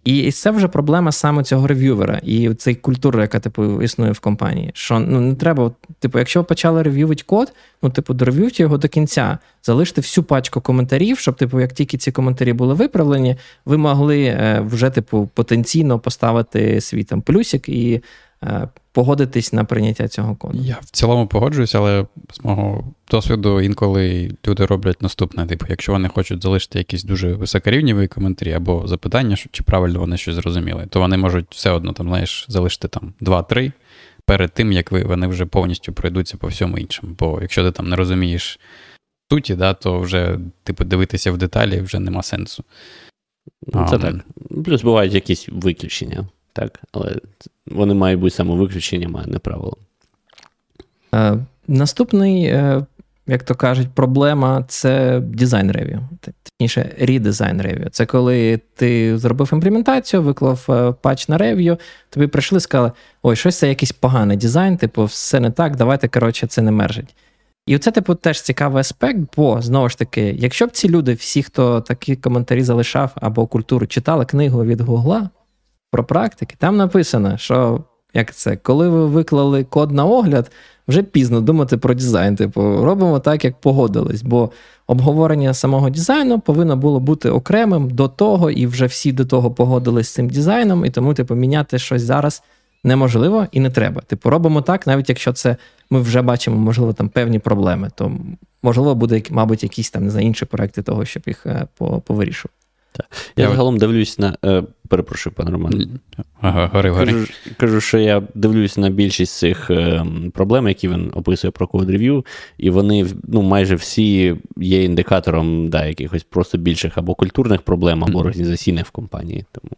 І це вже проблема саме цього рев'ювера і цієї культури, яка, типу, існує в компанії. Що, не треба, типу, якщо ви почали рев'ювати код, дорев'юйте його до кінця, залиште всю пачку коментарів, щоб, типу, як тільки ці коментарі були виправлені, ви могли вже, типу, потенційно поставити свій там плюсик і погодитись на прийняття цього коду. Я в цілому погоджуюсь, але з мого досвіду інколи люди роблять наступне. Типу, якщо вони хочуть залишити якісь дуже високорівневі коментарі або запитання, чи правильно вони щось зрозуміли, то вони можуть все одно там, знаєш, залишити там 2-3 перед тим, як вони вже повністю пройдуться по всьому іншому. Бо якщо ти там не розумієш суті, да, то вже типу дивитися в деталі вже нема сенсу. Це так. Плюс бувають якісь виключення. Так, але вони мають бути саме виключенням, а не правилом. Наступний, як то кажуть, проблема – це дизайн-рев'ю. Точніше, редизайн-рев'ю. Це коли ти зробив імплементацію, виклав патч на рев'ю, тобі прийшли і сказали, ой, щось це якийсь поганий дизайн, типу, все не так, давайте, коротше, це не мержить. І оце, типу, теж цікавий аспект, бо, знову ж таки, якщо б ці люди, всі, хто такі коментарі залишав або культуру, читали книгу від Гугла, про практики, там написано, що як це, коли ви виклали код на огляд, вже пізно думати про дизайн. Типу, робимо так, як погодились, бо обговорення самого дизайну повинно було бути окремим до того, і вже всі до того погодились з цим дизайном, і тому, типу, міняти щось зараз неможливо і не треба. Типу, робимо так, навіть якщо це ми вже бачимо, можливо, там певні проблеми, то, можливо, буде, мабуть, якісь там, не знаю, інші проекти того, щоб їх повирішувати. Так. Я загалом дивлюсь на... Перепрошую, пане Роман. Гори. Кажу, що я дивлюсь на більшість цих проблем, які він описує про код-рев'ю, і вони майже всі є індикатором якихось просто більших або культурних проблем, або організаційних в компанії. Тому...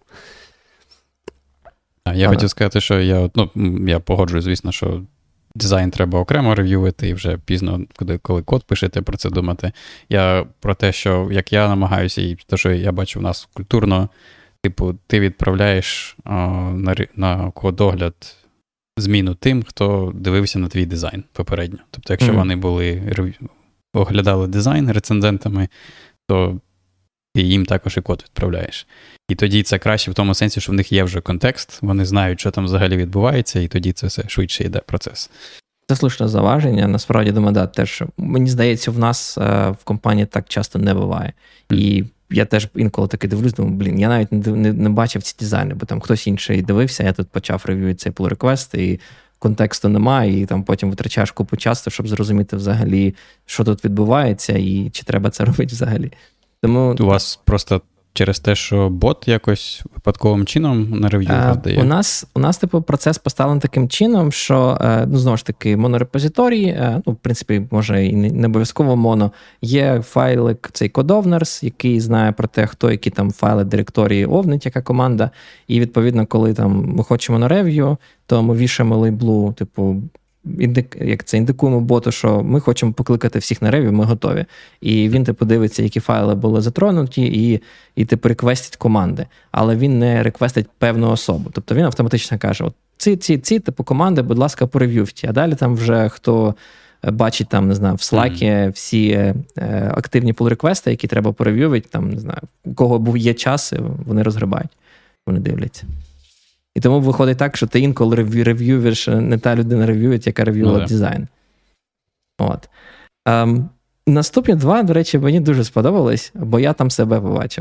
Я хотів сказати, що я погоджуюсь, звісно, що дизайн треба окремо рев'ювати і вже пізно, коли код пишете, про це думати. Я про те, що як я намагаюся, і те, що я бачу в нас культурно, типу, ти відправляєш на кодогляд зміну тим, хто дивився на твій дизайн попередньо. Тобто, якщо вони оглядали дизайн рецензентами, то ти їм також і код відправляєш. І тоді це краще в тому сенсі, що в них є вже контекст, вони знають, що там взагалі відбувається, і тоді це все швидше йде процес. Це слушне зауваження. Насправді, думаю, теж, мені здається, в нас в компанії так часто не буває. І я теж інколи таки дивлюсь, думаю, я навіть не бачив ці дизайни, бо там хтось інший дивився, я тут почав рев'ювати цей pull request, і контексту немає, і там потім витрачаєш купу часу, щоб зрозуміти взагалі, що тут відбувається, і чи треба це робити взагалі. Тому... У вас просто через те, що бот якось випадковим чином на рев'ю роздає? У нас типу, процес поставлений таким чином, що, знову ж таки, монорепозиторій, в принципі, може і не обов'язково моно, є файлик, цей CodeOwners, який знає про те, хто які там файли директорії овнить, яка команда, і, відповідно, коли там ми хочемо на рев'ю, то ми вішаємо лейблу, типу, індикуємо боту, що ми хочемо покликати всіх на рев'ю, ми готові. І він, типу, дивиться, які файли були затронуті, і типу, реквестить команди. Але він не реквестить певну особу. Тобто він автоматично каже, от ці типу, команди, будь ласка, порев'ювте. А далі там вже хто бачить, там, не знаю, в Slack всі активні pull-реквести, які треба порев'ювати, там, не знаю, у кого є час, вони розгрібають, вони дивляться. І тому виходить так, що ти інколи рев'юєш, не та людина рев'ює, яка рев'ювала дизайн. От. Наступні два, до речі, мені дуже сподобались, бо я там себе побачив.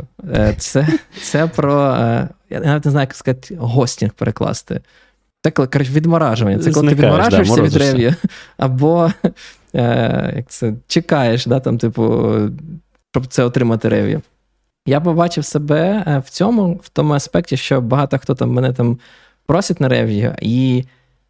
Це про, я навіть не знаю, як сказати, гостінг перекласти. Це, коротше, відморажування. Це коли ти відморажуєшся від рев'ю, або як це, чекаєш, да, там, типу, щоб це отримати рев'ю. Я побачив себе в тому аспекті, що багато хто там мене там просить на рев'ю, і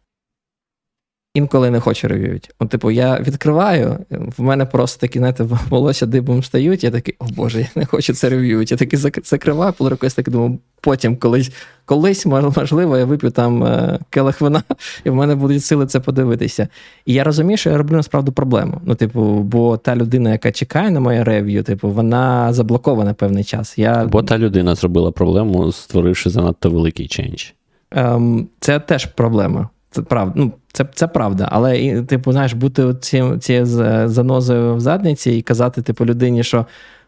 інколи не хочу рев'ювати. От, типу, я відкриваю, в мене просто такі, знаєте, волосся дибом стають, я такий, о боже, я не хочу це рев'ювати. Я такий закриваю, pull request, так думаю, потім колись, можливо, я вип'ю там келих вина, і в мене будуть сили це подивитися. І я розумію, що я роблю насправді проблему. Ну, типу, бо та людина, яка чекає на моє рев'ю, типу, вона заблокована певний час. Бо та людина зробила проблему, створивши занадто великий чендж. Це теж проблема. Це правда. Ну, це правда. Але, типу, знаєш, бути цією занозою в задниці і казати, типу, людині, що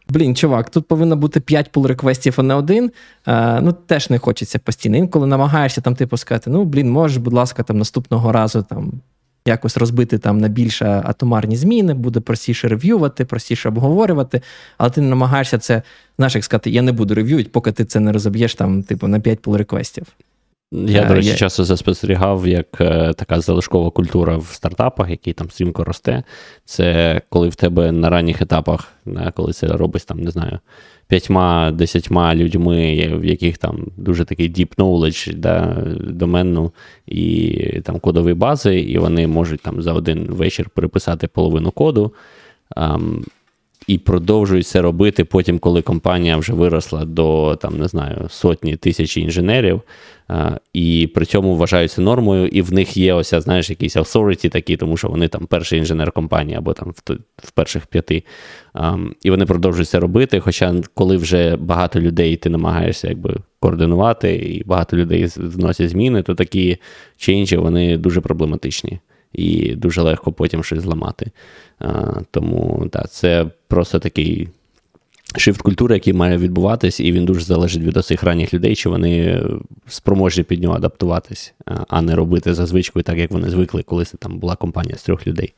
чувак, тут повинно бути 5 pull-реквестів, а не один. Теж не хочеться постійно. Інколи намагаєшся там, сказати, можеш, будь ласка, там наступного разу там якось розбити там на більше атомарні зміни, буде простіше рев'ювати, простіше обговорювати, але ти не намагаєшся це, знаєш, як сказати, я не буду рев'ювати, поки ти це не розоб'єш там, на 5 pull-реквестів. Я, до речі, часто заспостерігав, як така залишкова культура в стартапах, який там стрімко росте. Це коли в тебе на ранніх етапах, коли це робиш, там, не знаю, 5-10 людьми, в яких там дуже такий deep knowledge, доменну і там кодові бази, і вони можуть там за один вечір переписати половину коду. І продовжують це робити потім, коли компанія вже виросла до, там, не знаю, сотні, тисячі інженерів, і при цьому вважаються нормою, і в них є ось, знаєш, якісь authority такі, тому що вони там перший інженер компанії, або там в перших 5. І вони продовжують це робити, хоча коли вже багато людей ти намагаєшся якби координувати, і багато людей вносять зміни, то такі чейнджі, вони дуже проблематичні. І дуже легко потім щось зламати. Тому так, це просто такий шифт культури, який має відбуватись, і він дуже залежить від цих ранніх людей, чи вони спроможні під нього адаптуватись, а не робити за звичкою так, як вони звикли, коли це там була компанія з 3 людей.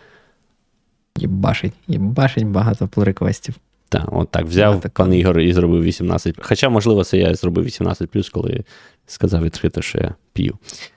Єбашить багато pull-реквестів. Так, от так взяв пан Ігор і зробив 18. Хоча, можливо, це я зробив 18+, коли сказав відкрито, що я п'ю.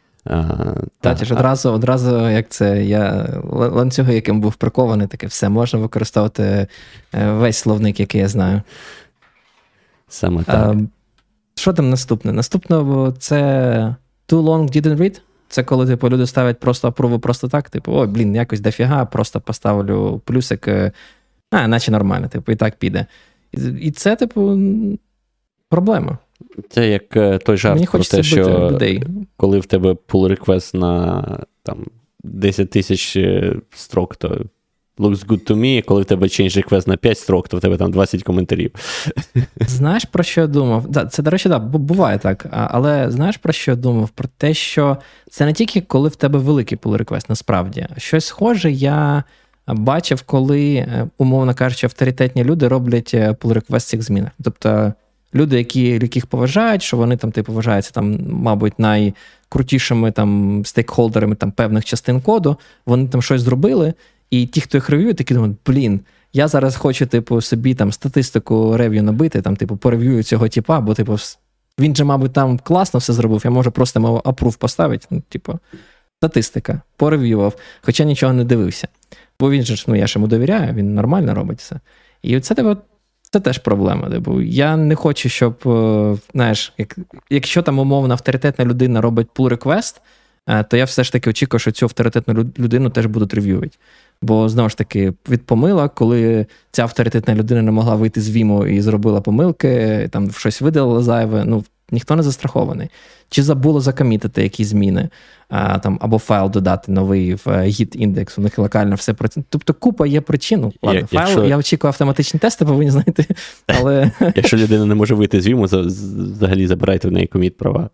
Одразу, як це, ланцюги, яким був прикований, таке все, можна використовувати весь словник, який я знаю. Саме так. Що там наступне? Наступне це too long didn't read. Це коли, люди ставлять просто апруву просто так, якось дофіга, просто поставлю плюсик, наче нормально, і так піде. І це, проблема. Це як той жарт про те, що людей. Коли в тебе pull request на там, 10 тисяч строк, то looks good to me, коли в тебе change request на 5 строк, то в тебе там 20 коментарів. Знаєш, про що я думав? Це, до речі, буває так, але знаєш, про що я думав? Про те, що це не тільки коли в тебе великий pull request, насправді. Щось схоже я бачив, коли, умовно кажучи, авторитетні люди роблять pull request в цих змінах. Тобто люди, яких поважають, що вони там, вважаються, там, мабуть, найкрутішими там, стейкхолдерами там, певних частин коду, вони там щось зробили, і ті, хто їх рев'ює, такі думають, я зараз хочу, собі там статистику рев'ю набити, там, порев'юю цього типа, бо, він же, мабуть, там класно все зробив, я можу просто йому апрув поставити, статистика, порев'ював, хоча нічого не дивився. Бо він же, я ж йому довіряю, він нормально робить все. І це, це теж проблема. Я не хочу, щоб, знаєш, якщо там умовно авторитетна людина робить pull request, то я все ж таки очікую, що цю авторитетну людину теж будуть рев'ювати. Бо, знову ж таки, від помилок, коли ця авторитетна людина не могла вийти з Vimeo і зробила помилки, там щось видалила зайве, ніхто не застрахований. Чи забуло закомітити якісь зміни, там, або файл додати новий в Git-індекс, у них локально все працює. Тобто купа є причин. Ладно, я очікую автоматичні тести, повинні знайти. Але... Якщо людина не може вийти з Vimeo, взагалі забирайте в неї коміт права.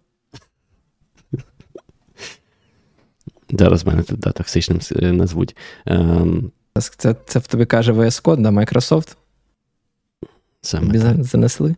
Зараз мене тут токсичним назвуть. Це в тобі каже VS Code, да, Microsoft? Саме занесли?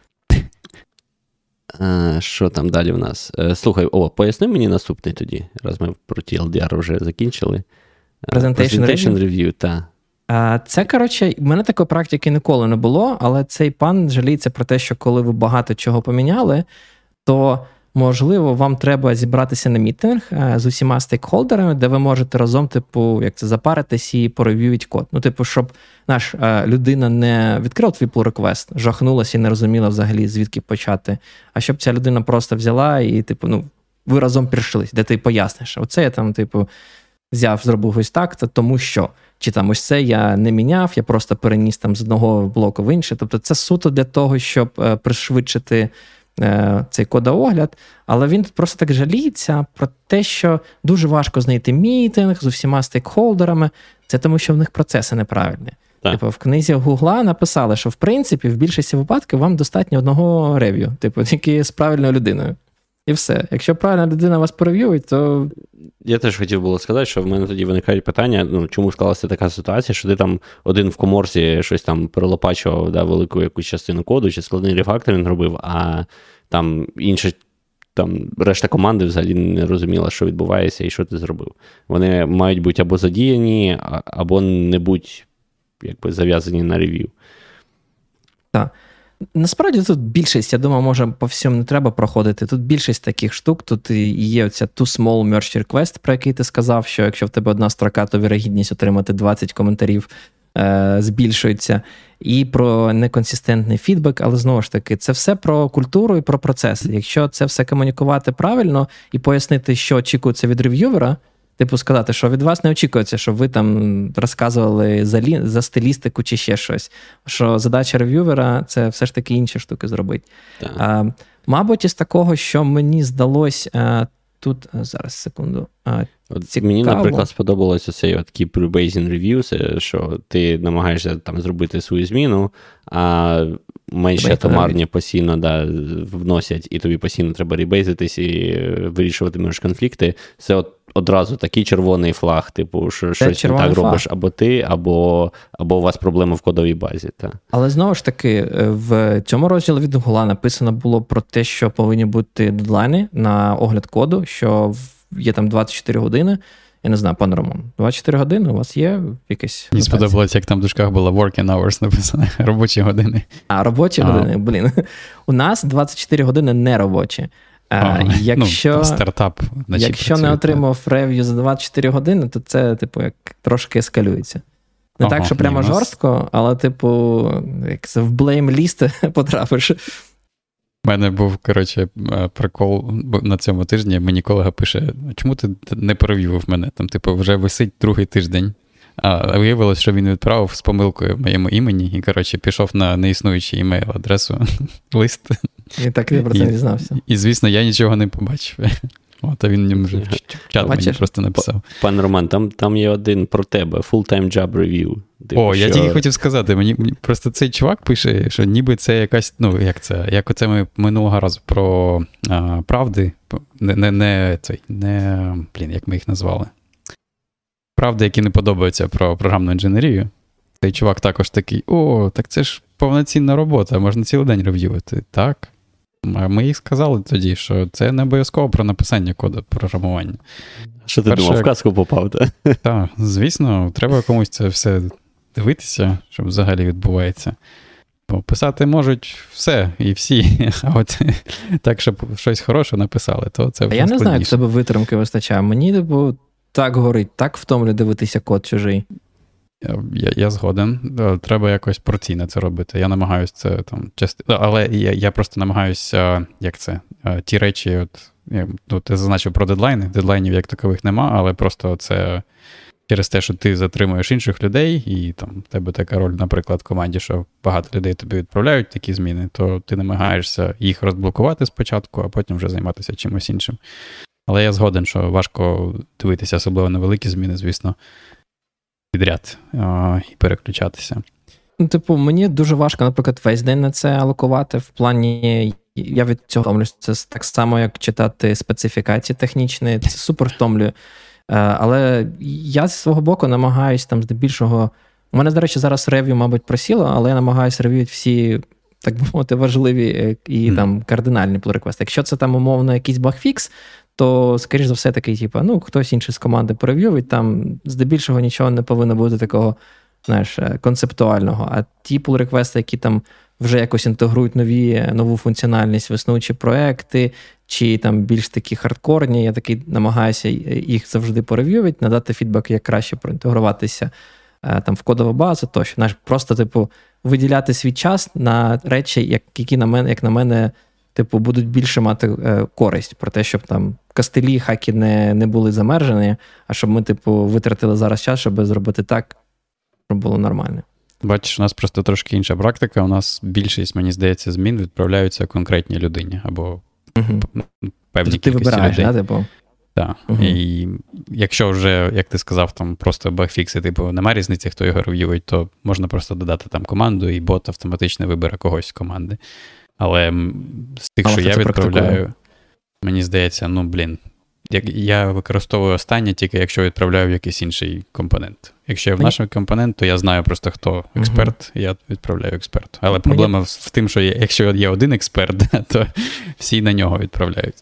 Що там далі в нас? Слухай, поясни мені наступний тоді, раз ми про TLDR вже закінчили. Presentation Review, так. Це, коротше, в мене такої практики ніколи не було, але цей пан жаліється про те, що коли ви багато чого поміняли, то, можливо, вам треба зібратися на мітинг з усіма стейкхолдерами, де ви можете разом, запаритись і порев'ювати код. Щоб людина не відкрила твій pull request, жахнулася і не розуміла взагалі, звідки почати, а щоб ця людина просто взяла і, ви разом прийшлись, де ти поясниш. Оце я там, взяв, зробив ось так, це тому що. Чи там ось це я не міняв, я просто переніс там з одного блоку в інший. Тобто це суто для того, щоб пришвидшити цей кодоогляд, але він просто так жаліється про те, що дуже важко знайти мітинг з усіма стейкхолдерами. Це тому, що в них процеси неправильні. В книзі Гугла написали, що в принципі в більшості випадків вам достатньо одного рев'ю, тільки з правильною людиною. І все. Якщо правильна людина вас порев'ює, то Я теж хотів було сказати, що в мене тоді виникають питання, чому склалася така ситуація, що ти там один в коморсі щось там перелопачував, велику якусь частину коду, чи складний рефакторинг робив, а там інша, решта команди взагалі не розуміла, що відбувається і що ти зробив. Вони мають бути або задіяні, або не бути зав'язані на рев'ю. Так. Насправді тут більшість, я думаю, може по всьому не треба проходити. Тут більшість таких штук, тут і є оця too small merge request, про який ти сказав, що якщо в тебе одна строка, то вірогідність отримати 20 коментарів збільшується. І про неконсистентний фідбек, але знову ж таки, це все про культуру і про процеси. Якщо це все комунікувати правильно і пояснити, що очікується від рев'ювера, типу сказати, що від вас не очікується, щоб ви там розказували за стилістику чи ще щось. Що задача рев'ювера – це все ж таки інші штуки зробити. Мабуть, із такого, що мені здалось тут, зараз, секунду, мені, наприклад, сподобалося цей keep rebasing reviews, що ти намагаєшся там зробити свою зміну, а менше томарні постійно вносять, і тобі постійно треба ребейзитись і вирішувати між конфлікти. Це одразу такий червоний флаг, типу, що щось не так робиш або ти, або у вас проблема в кодовій базі. Та. Але знову ж таки, в цьому розділі від Гугла написано було про те, що повинні бути дедлайни на огляд коду, що є там 24 години. Я не знаю, пан Роман, 24 години у вас є якесь... Мені сподобалось, як там в дужках було working hours написано, робочі години. Робочі години, блін. У нас 24 години не робочі. Якщо стартап, якщо не отримав рев'ю за 24 години, то це, типу, як трошки ескалюється. Не так, що прямо жорстко, але, типу, як це в блейм-ліст потрапиш. У мене був, прикол на цьому тижні. Мені колега пише, чому ти не перев'ював мене? Там, типу, вже висить другий тиждень. А виявилось, що він відправив з помилкою моєму імені і, пішов на неіснуючий імейл-адресу лист. І так я про це дізнався. І, звісно, я нічого не побачив. А він вже в чат мені просто написав. Пан Роман, там є один про тебе, full-time job review. Я тільки хотів сказати, мені просто цей чувак пише, що ніби це якась, як оце ми минулого разу про правди, як ми їх назвали. Правди, які не подобаються про програмну інженерію. Цей чувак також такий, так це ж повноцінна робота, можна цілий день рев'ювати. Так. Ми їй сказали тоді, що це не обов'язково про написання коду програмування. Що ти думав, в казку попав, так? Так, звісно, треба комусь це все дивитися, що взагалі відбувається. Бо писати можуть все і всі, а от так, щоб щось хороше написали, то це вже я не знаю, як в тебе витримки вистачає. Мені, так горить, так втомлює дивитися код чужий. Я згоден. Треба якось порційно це робити. Я намагаюся це там але я просто намагаюся, ті речі, ти зазначив про дедлайни. Дедлайнів як такових нема, але просто це через те, що ти затримуєш інших людей, і там в тебе така роль, наприклад, в команді, що багато людей тобі відправляють такі зміни, то ти намагаєшся їх розблокувати спочатку, а потім вже займатися чимось іншим. Але я згоден, що важко дивитися, особливо на великі зміни, звісно, підряд і переключатися. Мені дуже важко, наприклад, весь день на це алокувати. В плані, я від цього втомлююся. Це так само, як читати специфікації технічні. Це супер втомлює. Але я зі свого боку намагаюсь там здебільшого... У мене, до речі, зараз рев'ю, мабуть, просіло, але я намагаюся рев'ювати всі, так би мовити, важливі і там кардинальні pull-реквести. Якщо це там умовно якийсь багфікс, то, скоріш за все, такий, хтось інший з команди порев'ювить, там здебільшого нічого не повинно бути такого, концептуального. А ті pull-реквести, які там вже якось інтегрують нову функціональність в існуючі проекти, чи там більш такі хардкорні, я такий намагаюся їх завжди порев'ювати, надати фідбек, як краще проінтегруватися там в кодову базу, тощо. Просто, виділяти свій час на речі, які, як на мене, будуть більше мати користь про те, щоб там костилі, хаки не були замержені, а щоб ми, витратили зараз час, щоб зробити так, щоб було нормально. Бачиш, у нас просто трошки інша практика. У нас більшість, мені здається, змін відправляються конкретній людині або певній кількості вибираєш, людей. Да, Так. І якщо вже, як ти сказав, там просто багфікси, немає різниці, хто його рев'ює, то можна просто додати там команду, і бот автоматично вибере когось з команди. Але з тих, що я відправляю, мені здається, я використовую останнє тільки якщо відправляю в якийсь інший компонент. Якщо я в наш компонент, то я знаю просто, хто експерт, і я відправляю експерту. Але проблема в тим, що якщо є один експерт, то всі на нього відправляють.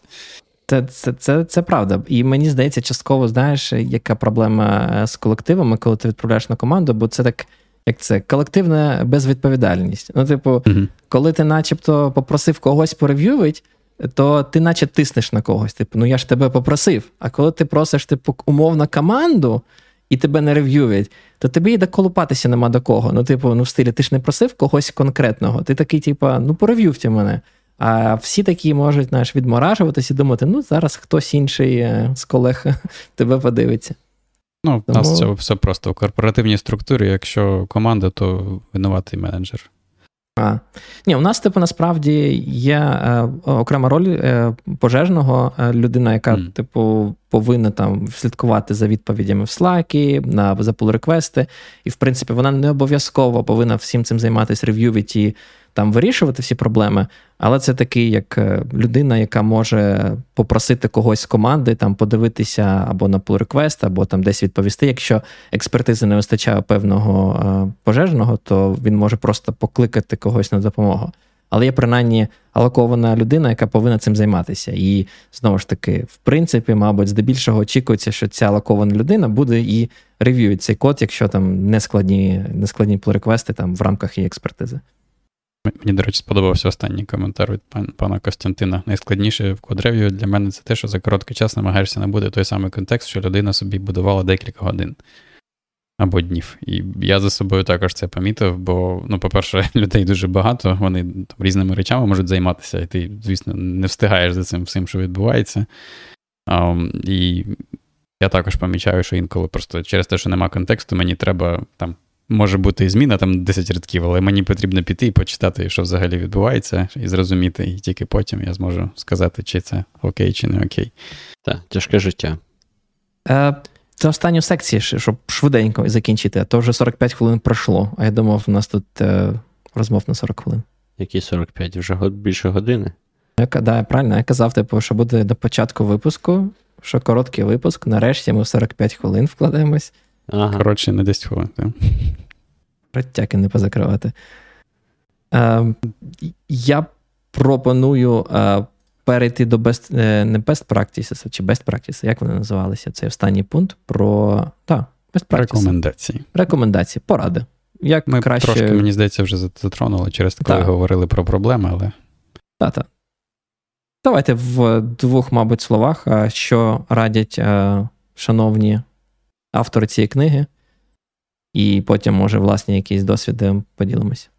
Це правда. І мені здається, частково, знаєш, яка проблема з колективами, коли ти відправляєш на команду, бо це так, як це, колективна безвідповідальність. Ну, типу, коли ти начебто попросив когось порев'ювати, то ти наче тиснеш на когось. Типу, ну я ж тебе попросив. А коли ти просиш, типу, умовно команду, і тебе не рев'юють, то тобі і доколупатися нема до кого. Ну, типу, ну в стилі, ти ж не просив когось конкретного. Ти такий, типу, ну порев'ювте мене. А всі такі можуть, знаєш, відморажуватись і думати, ну зараз хтось інший з колег тебе подивиться. Ну, у нас це все просто в корпоративній структурі. Якщо команда, то винуватий менеджер. Ні, у нас, типу, насправді є окрема роль пожежного, людина, яка, типу, повинна там слідкувати за відповідями в Slack, за pull-реквести, і, в принципі, вона не обов'язково повинна всім цим займатися, рев'ювати і там вирішувати всі проблеми, але це такий, як людина, яка може попросити когось з команди там подивитися або на pull-реквест, або там десь відповісти. Якщо експертизи не вистачає певного пожежного, то він може просто покликати когось на допомогу. Але є принаймні алокована людина, яка повинна цим займатися. І, знову ж таки, в принципі, мабуть, здебільшого очікується, що ця алокована людина буде і рев'ює цей код, якщо там нескладні pull-реквести там в рамках її експертизи. Мені, до речі, сподобався останній коментар від пана Костянтина. Найскладніше в код-рев'ю для мене це те, що за короткий час намагаєшся набути той самий контекст, що людина собі будувала декілька годин або днів. І я за собою також це помітив, бо, ну, по-перше, людей дуже багато, вони там різними речами можуть займатися, і ти, звісно, не встигаєш за цим всім, що відбувається. І я також помічаю, що інколи просто через те, що нема контексту, мені треба там може бути і зміна, там 10 рядків, але мені потрібно піти і почитати, що взагалі відбувається, і зрозуміти, і тільки потім я зможу сказати, чи це окей, чи не окей. Так, тяжке життя. Це останню секцію, щоб швиденько закінчити, а то вже 45 хвилин пройшло, а я думав, у нас тут розмов на 40 хвилин. Які 45? Вже більше години? Да, правильно, я казав, типу, що буде до початку випуску, що короткий випуск, нарешті ми в 45 хвилин вкладаємось. Ага. Коротше, не 10 хвилин, так? Ротяки не позакривати. Я пропоную перейти до не best practices, чи best practices, як вони називалися? Це останній пункт про best practices. Рекомендації, поради. Як ми краще... трошки, мені здається, вже затронули через те, коли говорили про проблеми, але... Так. Давайте в двох, мабуть, словах, що радять шановні автори цієї книги, і потім, може, власні якісь досвіди поділимося.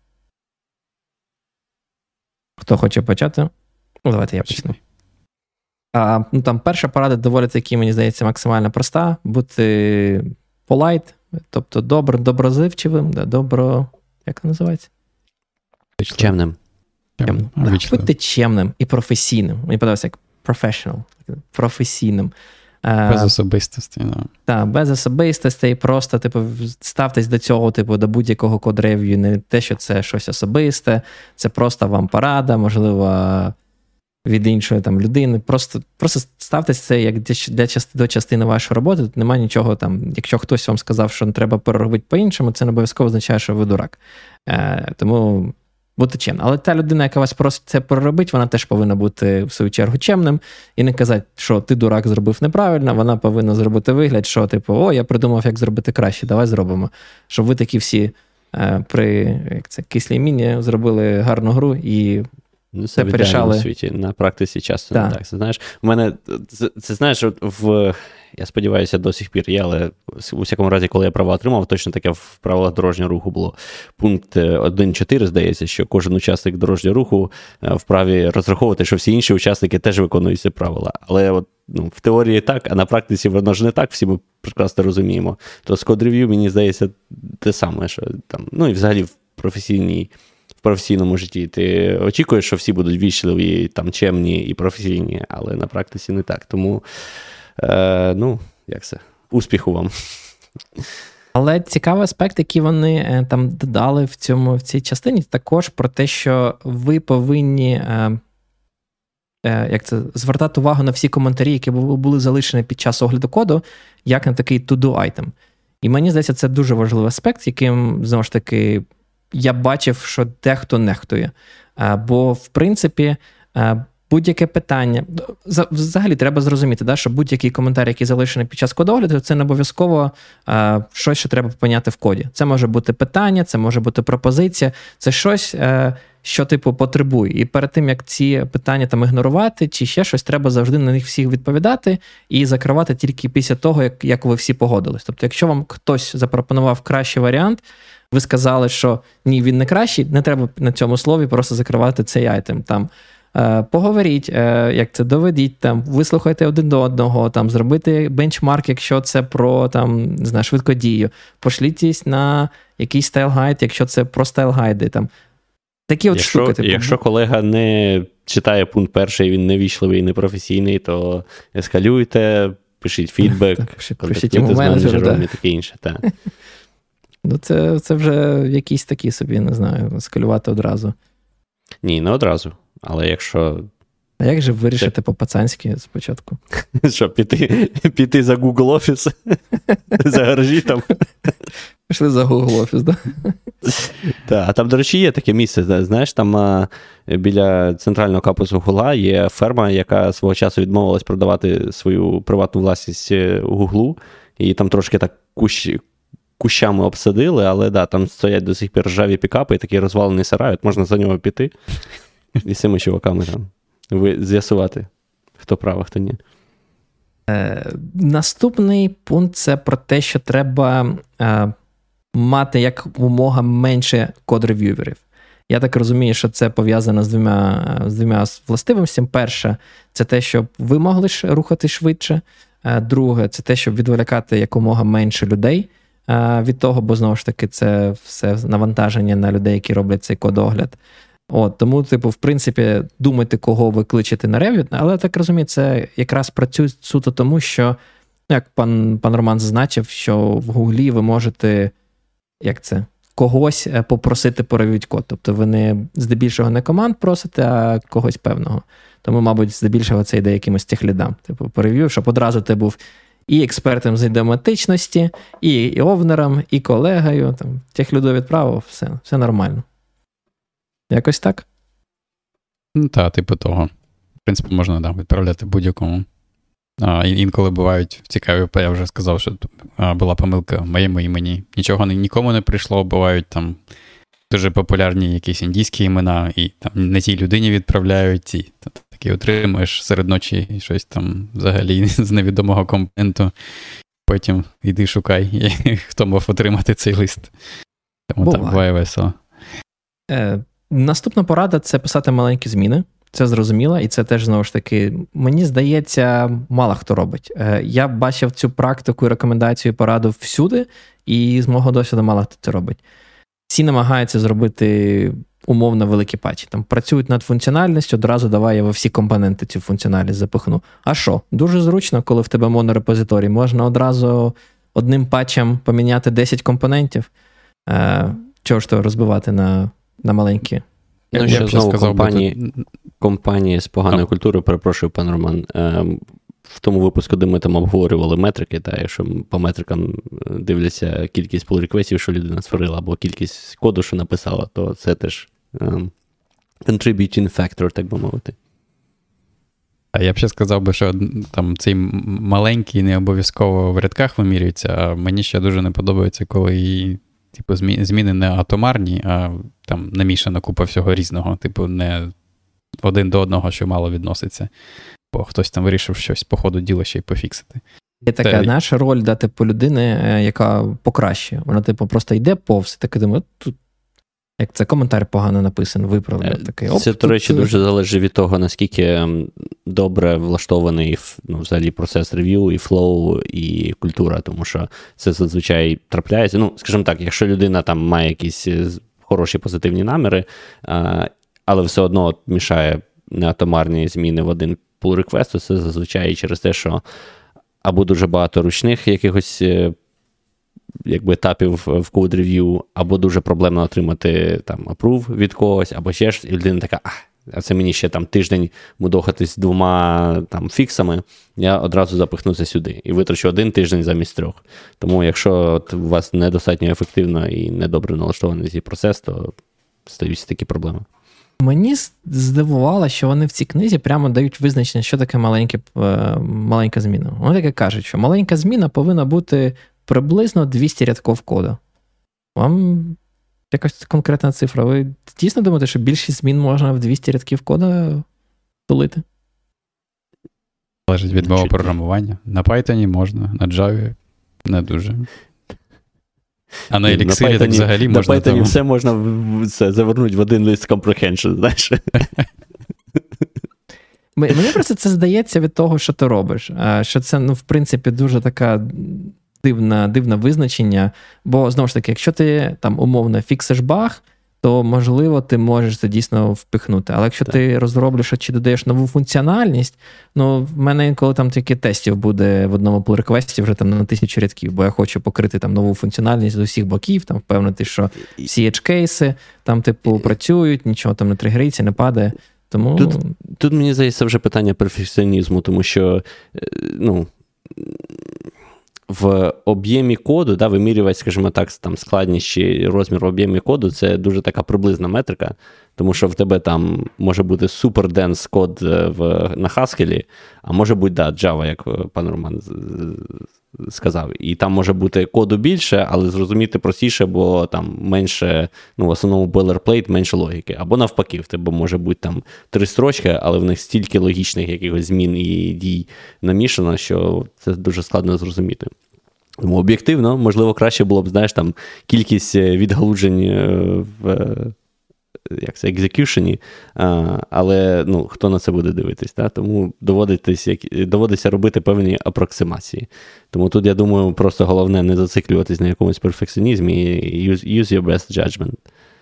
Хто хоче почати? Ну, давайте я почну. Там перша порада доволі таки, мені здається, максимально проста. Бути polite, тобто доброзивчивим, як це називається? Чемним. Будьте чемним і професійним. Мені подобається як professional, професійним. Без особистості. Так, без особистостей, просто типу, ставтесь до цього, типу, до будь-якого код-рев'ю, не те, що це щось особисте, це просто вам порада, можливо, від іншої там людини. Просто ставтесь це як до частини вашої роботи. Тут немає нічого там, якщо хтось вам сказав, що треба переробити по-іншому, це не обов'язково означає, що ви дурак. Тому бути чемним. Але та людина, яка вас просить це переробити, вона теж повинна бути, в свою чергу, чемним і не казати, що ти, дурак, зробив неправильно, вона повинна зробити вигляд, що, типу, я придумав, як зробити краще, давай зробимо. Щоб ви такі всі при кислій міні зробили гарну гру і це порішали. У світі, на практиці часто не так. Знаєш, в мене, це знаєш, я сподіваюся, до сих пір є, але у всякому разі, коли я права отримав, точно таке в правилах дорожнього руху було. Пункт 1.4, здається, що кожен учасник дорожнього руху вправі розраховувати, що всі інші учасники теж виконують ці правила. Але в теорії так, а на практиці воно ж не так, всі ми прекрасно розуміємо. То з код-рев'ю, мені здається, те саме, що там, і взагалі в професійному житті. Ти очікуєш, що всі будуть вічливі, там, чемні і професійні, але на практиці не так. Тому, успіху вам. Але цікавий аспект, який вони там додали в цій частині, також про те, що ви повинні звертати увагу на всі коментарі, які були залишені під час огляду коду, як на такий to-do item. І мені здається, це дуже важливий аспект, яким, знову ж таки, я бачив, що дехто нехтує. Бо, в принципі, будь-яке питання, взагалі треба зрозуміти, що будь-який коментар, який залишений під час кодогляду, це не обов'язково щось, що треба поміняти в коді. Це може бути питання, це може бути пропозиція, це щось, що, потребує. І перед тим, як ці питання там ігнорувати, чи ще щось, треба завжди на них всіх відповідати і закривати тільки після того, як ви всі погодились. Тобто, якщо вам хтось запропонував кращий варіант, ви сказали, що ні, він не кращий, не треба на цьому слові просто закривати цей айтем. Там, поговоріть, доведіть, вислухайте один до одного, зробити бенчмарк, якщо це про швидкодію, пошліть на якийсь стайл-гайд, якщо це про стайл-гайди. Такі штуки. Якщо колега не читає пункт перший, він невічливий, непрофесійний, то ескалюйте, пишіть фідбек, контактуйте з менеджером і таке інше. Це вже якісь такі собі, не знаю, ескалювати одразу. Ні, не одразу. Але якщо... А як же вирішити по-пацанськи спочатку? Що, піти за Google Office? За гаражі там? Пішли за Google Office, так? Так, а там, до речі, є таке місце, знаєш, там біля центрального кампусу Гугла є ферма, яка свого часу відмовилась продавати свою приватну власність Гуглу, і там трошки так кущами обсадили, але там стоять до сих пір ржаві пікапи і такий розвалений сарай, от можна за нього піти і з цими чуваками там з'ясувати, хто прав, а хто ні. Наступний пункт – це про те, що треба мати якомога менше код-рев'юверів. Я так розумію, що це пов'язано з двома властивостями. Перше – це те, щоб ви могли рухати швидше. Друге – це те, щоб відволікати якомога менше людей від того, бо, знову ж таки, це все навантаження на людей, які роблять цей кодогляд. Тому, в принципі, думайте, кого ви кличете на рев'ю, але, так розумію, це якраз працює суто тому, що, як пан Роман зазначив, що в Гуглі ви можете, когось попросити порев'ють код. Тобто ви здебільшого не команд просите, а когось певного. Тому, мабуть, здебільшого це йде якимось техлідам. Порев'ю, щоб одразу ти був і експертом з ідеоматичності, і овнером, і колегою. Техліду відправив, все нормально. Якось так? Того. В принципі, можна відправляти будь-якому. Інколи бувають цікаві, я вже сказав, що була помилка моєму імені. Нікому не прийшло, бувають там дуже популярні якісь індійські імена, і там не тій людині відправляють, і таки отримуєш серед ночі щось там взагалі з невідомого компоненту. Потім йди шукай, хто мав отримати цей лист. Тому так буває весело. Наступна порада – це писати маленькі зміни. Це зрозуміло, і це теж, знову ж таки, мені здається, мало хто робить. Я бачив цю практику і рекомендацію, і пораду всюди, і з мого досвіду мало хто це робить. Всі намагаються зробити умовно великі патчі. Працюють над функціональністю, одразу давай я во всі компоненти цю функціональність запихну. А що? Дуже зручно, коли в тебе монорепозиторій. Можна одразу одним патчем поміняти 10 компонентів. Чого ж то розбивати на маленькі? Ще знову компанії з поганою культурою, перепрошую, пан Роман, в тому випуску, де ми там обговорювали метрики, якщо по метрикам дивляться кількість pull-реквестів, що людина створила, або кількість коду, що написала, то це теж contributing factor, так би мовити. А я б ще сказав, що там цей маленький не обов'язково в рядках вимірюється, а мені ще дуже не подобається, коли зміни не атомарні, а там намішана купа всього різного, не один до одного, що мало відноситься. Бо хтось там вирішив щось по ходу діла ще й пофіксити. Є така наша роль, людини, яка покращує. Вона, просто йде повз, таке думає, тут, як це коментар погано написаний, виправлю. Це, до речі, дуже залежить від того, наскільки добре влаштований взагалі процес рев'ю, і флоу, і культура, тому що це зазвичай трапляється. Скажімо так, якщо людина там має якісь хороші позитивні наміри, але все одно мішає неатомарні зміни в один pull request, то це зазвичай через те, що або дуже багато ручних якихось етапів в код-рев'ю, або дуже проблемно отримати approve від когось, або ще ж, і людина така, а це мені ще там тиждень мудохатись 2 там фіксами, я одразу запихнуся сюди і витрачу 1 тиждень замість 3. Тому якщо от у вас недостатньо ефективно і недобре налаштований цей процес, то стаються такі проблеми. Мені здивувало, що вони в цій книзі прямо дають визначення, що таке маленька зміна. Вони таке кажуть, що маленька зміна повинна бути приблизно 200 рядків коду. Вам якась конкретна цифра. Ви дійсно думаєте, що більшість змін можна в 200 рядків кода тулити? Залежить від мого програмування. На Python можна, на Java не дуже. А на Elixir так взагалі можна. На Python все можна завернути в один лист comprehension, знаєш. Мені просто це здається від того, що ти робиш. Що це, в принципі, дуже така дивне визначення. Бо, знову ж таки, якщо ти там умовно фіксиш баг, то, можливо, ти можеш це дійсно впихнути. Але якщо ти розроблюєш чи додаєш нову функціональність, в мене інколи там тільки тестів буде в одному pull request вже там на 1000 рядків, бо я хочу покрити там нову функціональність з усіх боків, там впевнити, що всі edge-кейси там, працюють, нічого там не тригериться, не падає. Тому... Тут мені здається вже питання перфекціонізму, тому що, в об'ємі коду, вимірювати, скажімо так, там складність чи розмір в об'ємі коду, це дуже така приблизна метрика, тому що в тебе там може бути супер денс код на Haskell, а може бути, Java, як пан Роман сказав. І там може бути коду більше, але зрозуміти простіше, бо там менше, в основному boilerplate, менше логіки. Або навпаки, в тебе може бути там 3 строчки, але в них стільки логічних якихось змін і дій намішано, що це дуже складно зрозуміти. Тому об'єктивно, можливо, краще було б, знаєш, там кількість відгалуджень в екзекюшені, але хто на це буде дивитись, тому доводиться робити певні апроксимації. Тому тут, я думаю, просто головне не зациклюватись на якомусь перфекціонізмі і use your best judgment.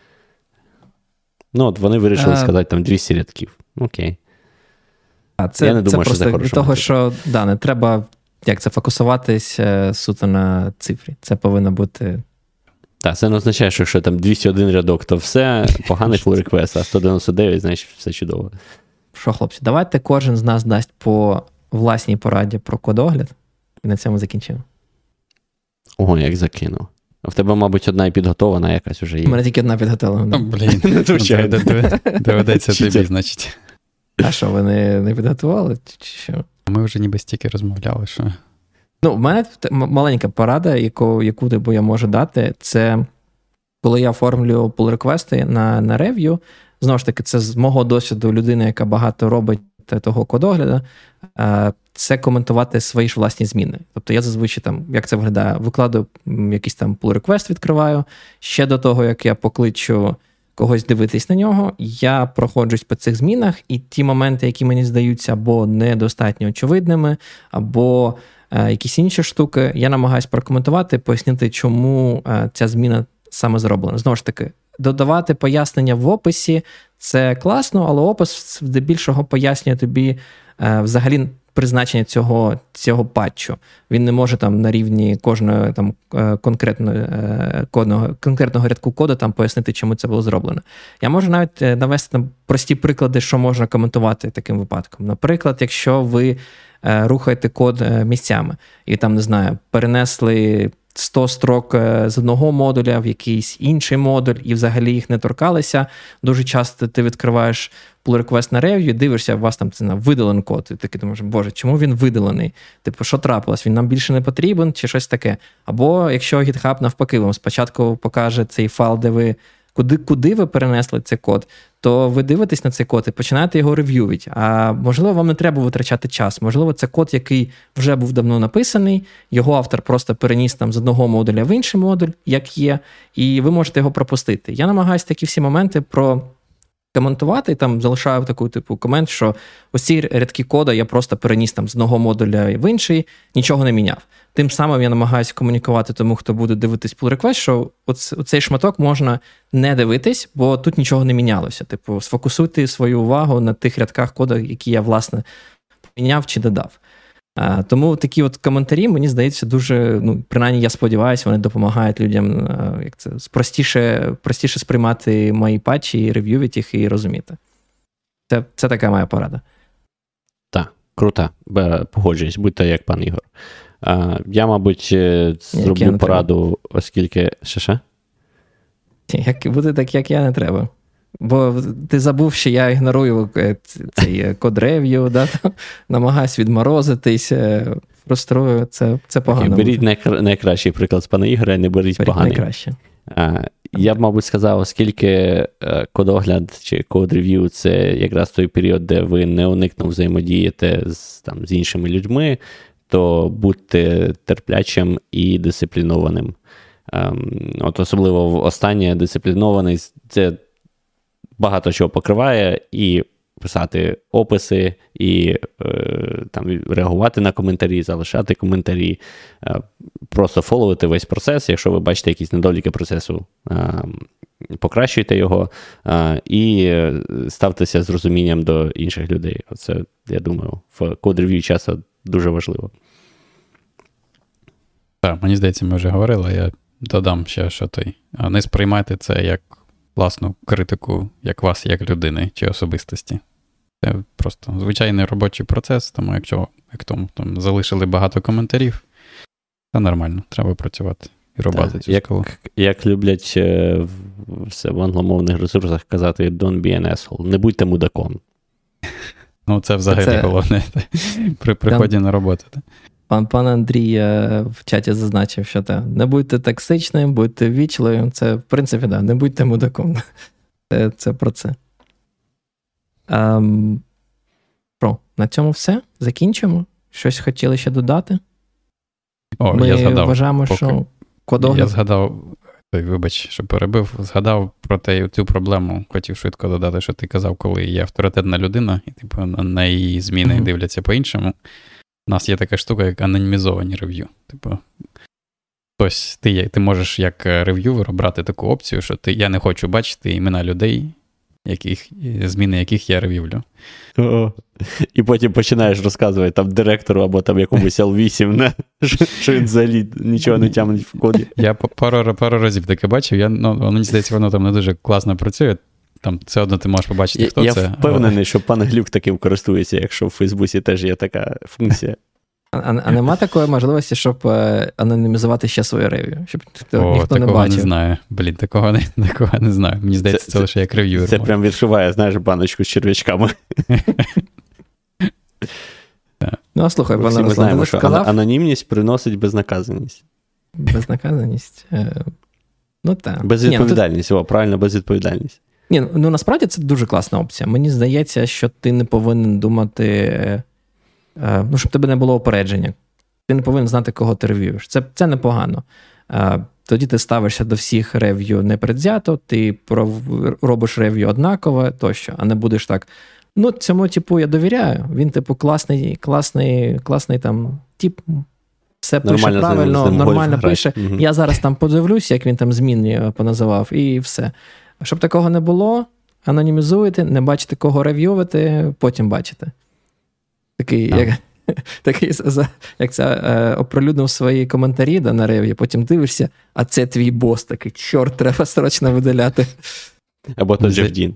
От вони вирішили сказати там 200 рядків. Окей. Я не думаю, що це хорошо. Від того, що не треба фокусуватись суто на цифрі. Це повинно бути... Так, це не означає, що якщо там 201 рядок, то все, поганий pull request, а 199, значить, все чудово. Що, хлопці, давайте кожен з нас дасть по власній пораді про кодогляд, і на цьому закінчимо. Ого, як закинув. А в тебе, мабуть, одна і підготована якась уже є. У мене тільки одна підготовлена. Доведеться тобі, значить. А що, ви не підготували? Чи що? Ми вже ніби стільки розмовляли, що... В мене маленька порада, яку я можу дати, це коли я оформлюю pull-реквести на рев'ю, знову ж таки, це з мого досвіду людини, яка багато робить того кодогляду, це коментувати свої ж власні зміни. Тобто я зазвичай там, як це виглядає, викладаю якийсь там pull-реквест, відкриваю, ще до того, як я покличу когось дивитись на нього, я проходжусь по цих змінах, і ті моменти, які мені здаються або недостатньо очевидними, або якісь інші штуки, я намагаюся прокоментувати, пояснити, чому ця зміна саме зроблена. Знову ж таки, додавати пояснення в описі – це класно, але опис здебільшого пояснює тобі взагалі призначення цього патчу. Він не може там на рівні кожного там конкретного рядку коду там пояснити, чому це було зроблено. Я можу навіть навести там прості приклади, що можна коментувати таким випадком. Наприклад, якщо ви рухаєте код місцями і там, не знаю, перенесли 100 строк з одного модуля в якийсь інший модуль і взагалі їх не торкалися. Дуже часто ти відкриваєш pull request на рев'ю, дивишся, у вас там видалений код. І такий думаєш, боже, чому він видалений? Типу, що трапилось? Він нам більше не потрібен чи щось таке? Або якщо GitHub навпаки вам спочатку покаже цей файл, де ви куди ви перенесли цей код, то ви дивитесь на цей код і починаєте його рев'ювити. А можливо, вам не треба витрачати час. Можливо, це код, який вже був давно написаний, його автор просто переніс там з одного модуля в інший модуль, як є, і ви можете його пропустити. Я намагаюся такі всі моменти коментувати, і там залишаю таку типу комент, що ось ці рядки кода я просто переніс там з одного модуля в інший, нічого не міняв. Тим самим я намагаюся комунікувати тому, хто буде дивитись pull request, що оцей шматок можна не дивитись, бо тут нічого не мінялося. Типу, сфокусуйте свою увагу на тих рядках коду, які я, власне, поміняв чи додав. Тому такі от коментарі, мені здається, дуже, принаймні, я сподіваюся, вони допомагають людям простіше сприймати мої патчі, і рев'ювати їх, і розуміти. Це така моя порада. Так, круто. Погоджуюсь, будьте як пан Ігор. Я, мабуть, зроблю пораду, оскільки... Що? Бути так, як я, не треба. Бо ти забув, що я ігнорую цей код-рев'ю, да, намагаюсь відморозитись, фруструю, це погано. Беріть найкращий приклад з пана Ігоря, не беріть поганий. Найкраще. Я б, мабуть, сказав, оскільки кодогляд чи код-рев'ю – це якраз той період, де ви не уникнув взаємодіяти з іншими людьми, то будьте терплячим і дисциплінованим. От особливо останнє дисциплінованість – це багато чого покриває, і писати описи, і там, реагувати на коментарі, залишати коментарі, просто фоловити весь процес. Якщо ви бачите якісь недоліки процесу, покращуйте його і ставтеся з розумінням до інших людей. Це, я думаю, в код-рев'ю часу дуже важливо. Так, мені здається, ми вже говорили, я додам ще, що не сприймайте це як власну критику, як вас, як людини чи особистості. Це просто звичайний робочий процес, тому якщо там залишили багато коментарів, це нормально, треба працювати і робити цю скалу. Як люблять в англомовних ресурсах казати «don't be an asshole», не будьте мудаком. Ну, це взагалі головне при приході на роботу. Пан Андрій в чаті зазначив, що не будьте токсичним, будьте ввічливим. Це, в принципі, не будьте мудаком. Це про це. На цьому все. Закінчимо. Щось хотіли ще додати? Я згадав. Вважаємо, що кодогляд... Я згадав, вибач, що перебив, згадав про цю проблему. Хотів швидко додати, що ти казав, коли є авторитетна людина, і на її зміни дивляться по-іншому. У нас є така штука, як анонімізовані рев'ю. Тобто ти можеш як рев'ювер обрати таку опцію, що я не хочу бачити імена людей, зміни яких я рев'ювлю. І потім починаєш розказувати там директору або там якомусь L8, що він взагалі нічого не тямить в коді. Я пару разів таке бачив, мені здається, воно там не дуже класно працює. Там все одно ти можеш побачити, хто це. Я впевнений, що пан Глюк таким користується, якщо в Фейсбуці теж є така функція. А нема такої можливості, щоб анонімізувати ще своє рев'ю? Щоб ніхто не бачив? Такого не знаю. Такого не знаю. Мені здається, це лише як рев'юер. Це прям відшиває, знаєш, баночку з черв'ячками. Ну, слухай, пане Руслан, знаємо, що сказав... анонімність приносить безнаказаність. Безнаказаність? Так. Безвідповідальність, правильно, безвідповідальність. Насправді це дуже класна опція. Мені здається, що ти не повинен думати, щоб тебе не було опередження. Ти не повинен знати, кого ти рев'юєш. Це непогано. Тоді ти ставишся до всіх рев'ю непредвзято, ти робиш рев'ю однакове, тощо, а не будеш так, цьому типу я довіряю, він класний там тип, все пише правильно, нормально пише. Угу. Я зараз там подивлюсь, як він там змінні поназивав, і все. Щоб такого не було, анонімізуйте, не бачите, кого рев'ювати, потім бачите. Такий, як це, оприлюднив свої коментарі на рев'ю, потім дивишся, а це твій бос такий, чорт, треба срочно видаляти. Або то Жевдін.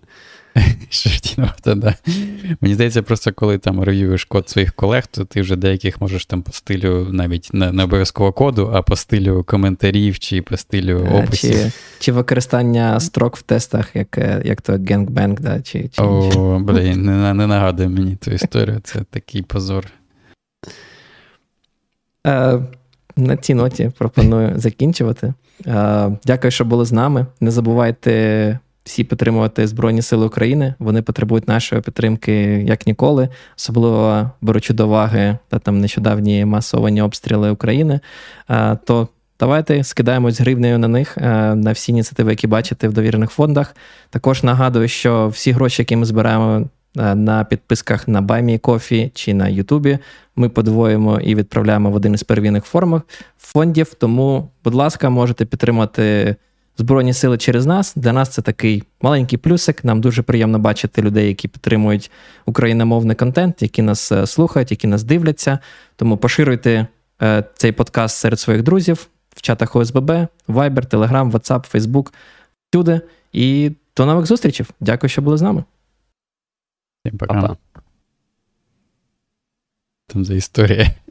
Мені здається, просто коли там рев'юєш код своїх колег, то ти вже деяких можеш там по стилю навіть не обов'язково коду, а по стилю коментарів чи по стилю описів. Чи використання строк в тестах, як то генгбенг, да? Не нагадуй мені ту історію, це такий позор. На цій ноті пропоную закінчувати. Дякую, що були з нами. Не забувайте всі підтримувати Збройні Сили України. Вони потребують нашої підтримки як ніколи, особливо беручи до уваги нещодавні масовані обстріли України. То давайте скидаємось гривнею на них, на всі ініціативи, які бачите в довірених фондах. Також нагадую, що всі гроші, які ми збираємо на підписках на Buy Me Coffee чи на Ютубі, ми подвоїмо і відправляємо в один із первинних фондів. Тому, будь ласка, можете підтримати Збройні Сили через нас. Для нас це такий маленький плюсик. Нам дуже приємно бачити людей, які підтримують україномовний контент, які нас слухають, які нас дивляться. Тому поширюйте цей подкаст серед своїх друзів в чатах ОСББ, Viber, Telegram, WhatsApp, Facebook, всюди. І до нових зустрічей. Дякую, що були з нами. Всім пока. Там за історія.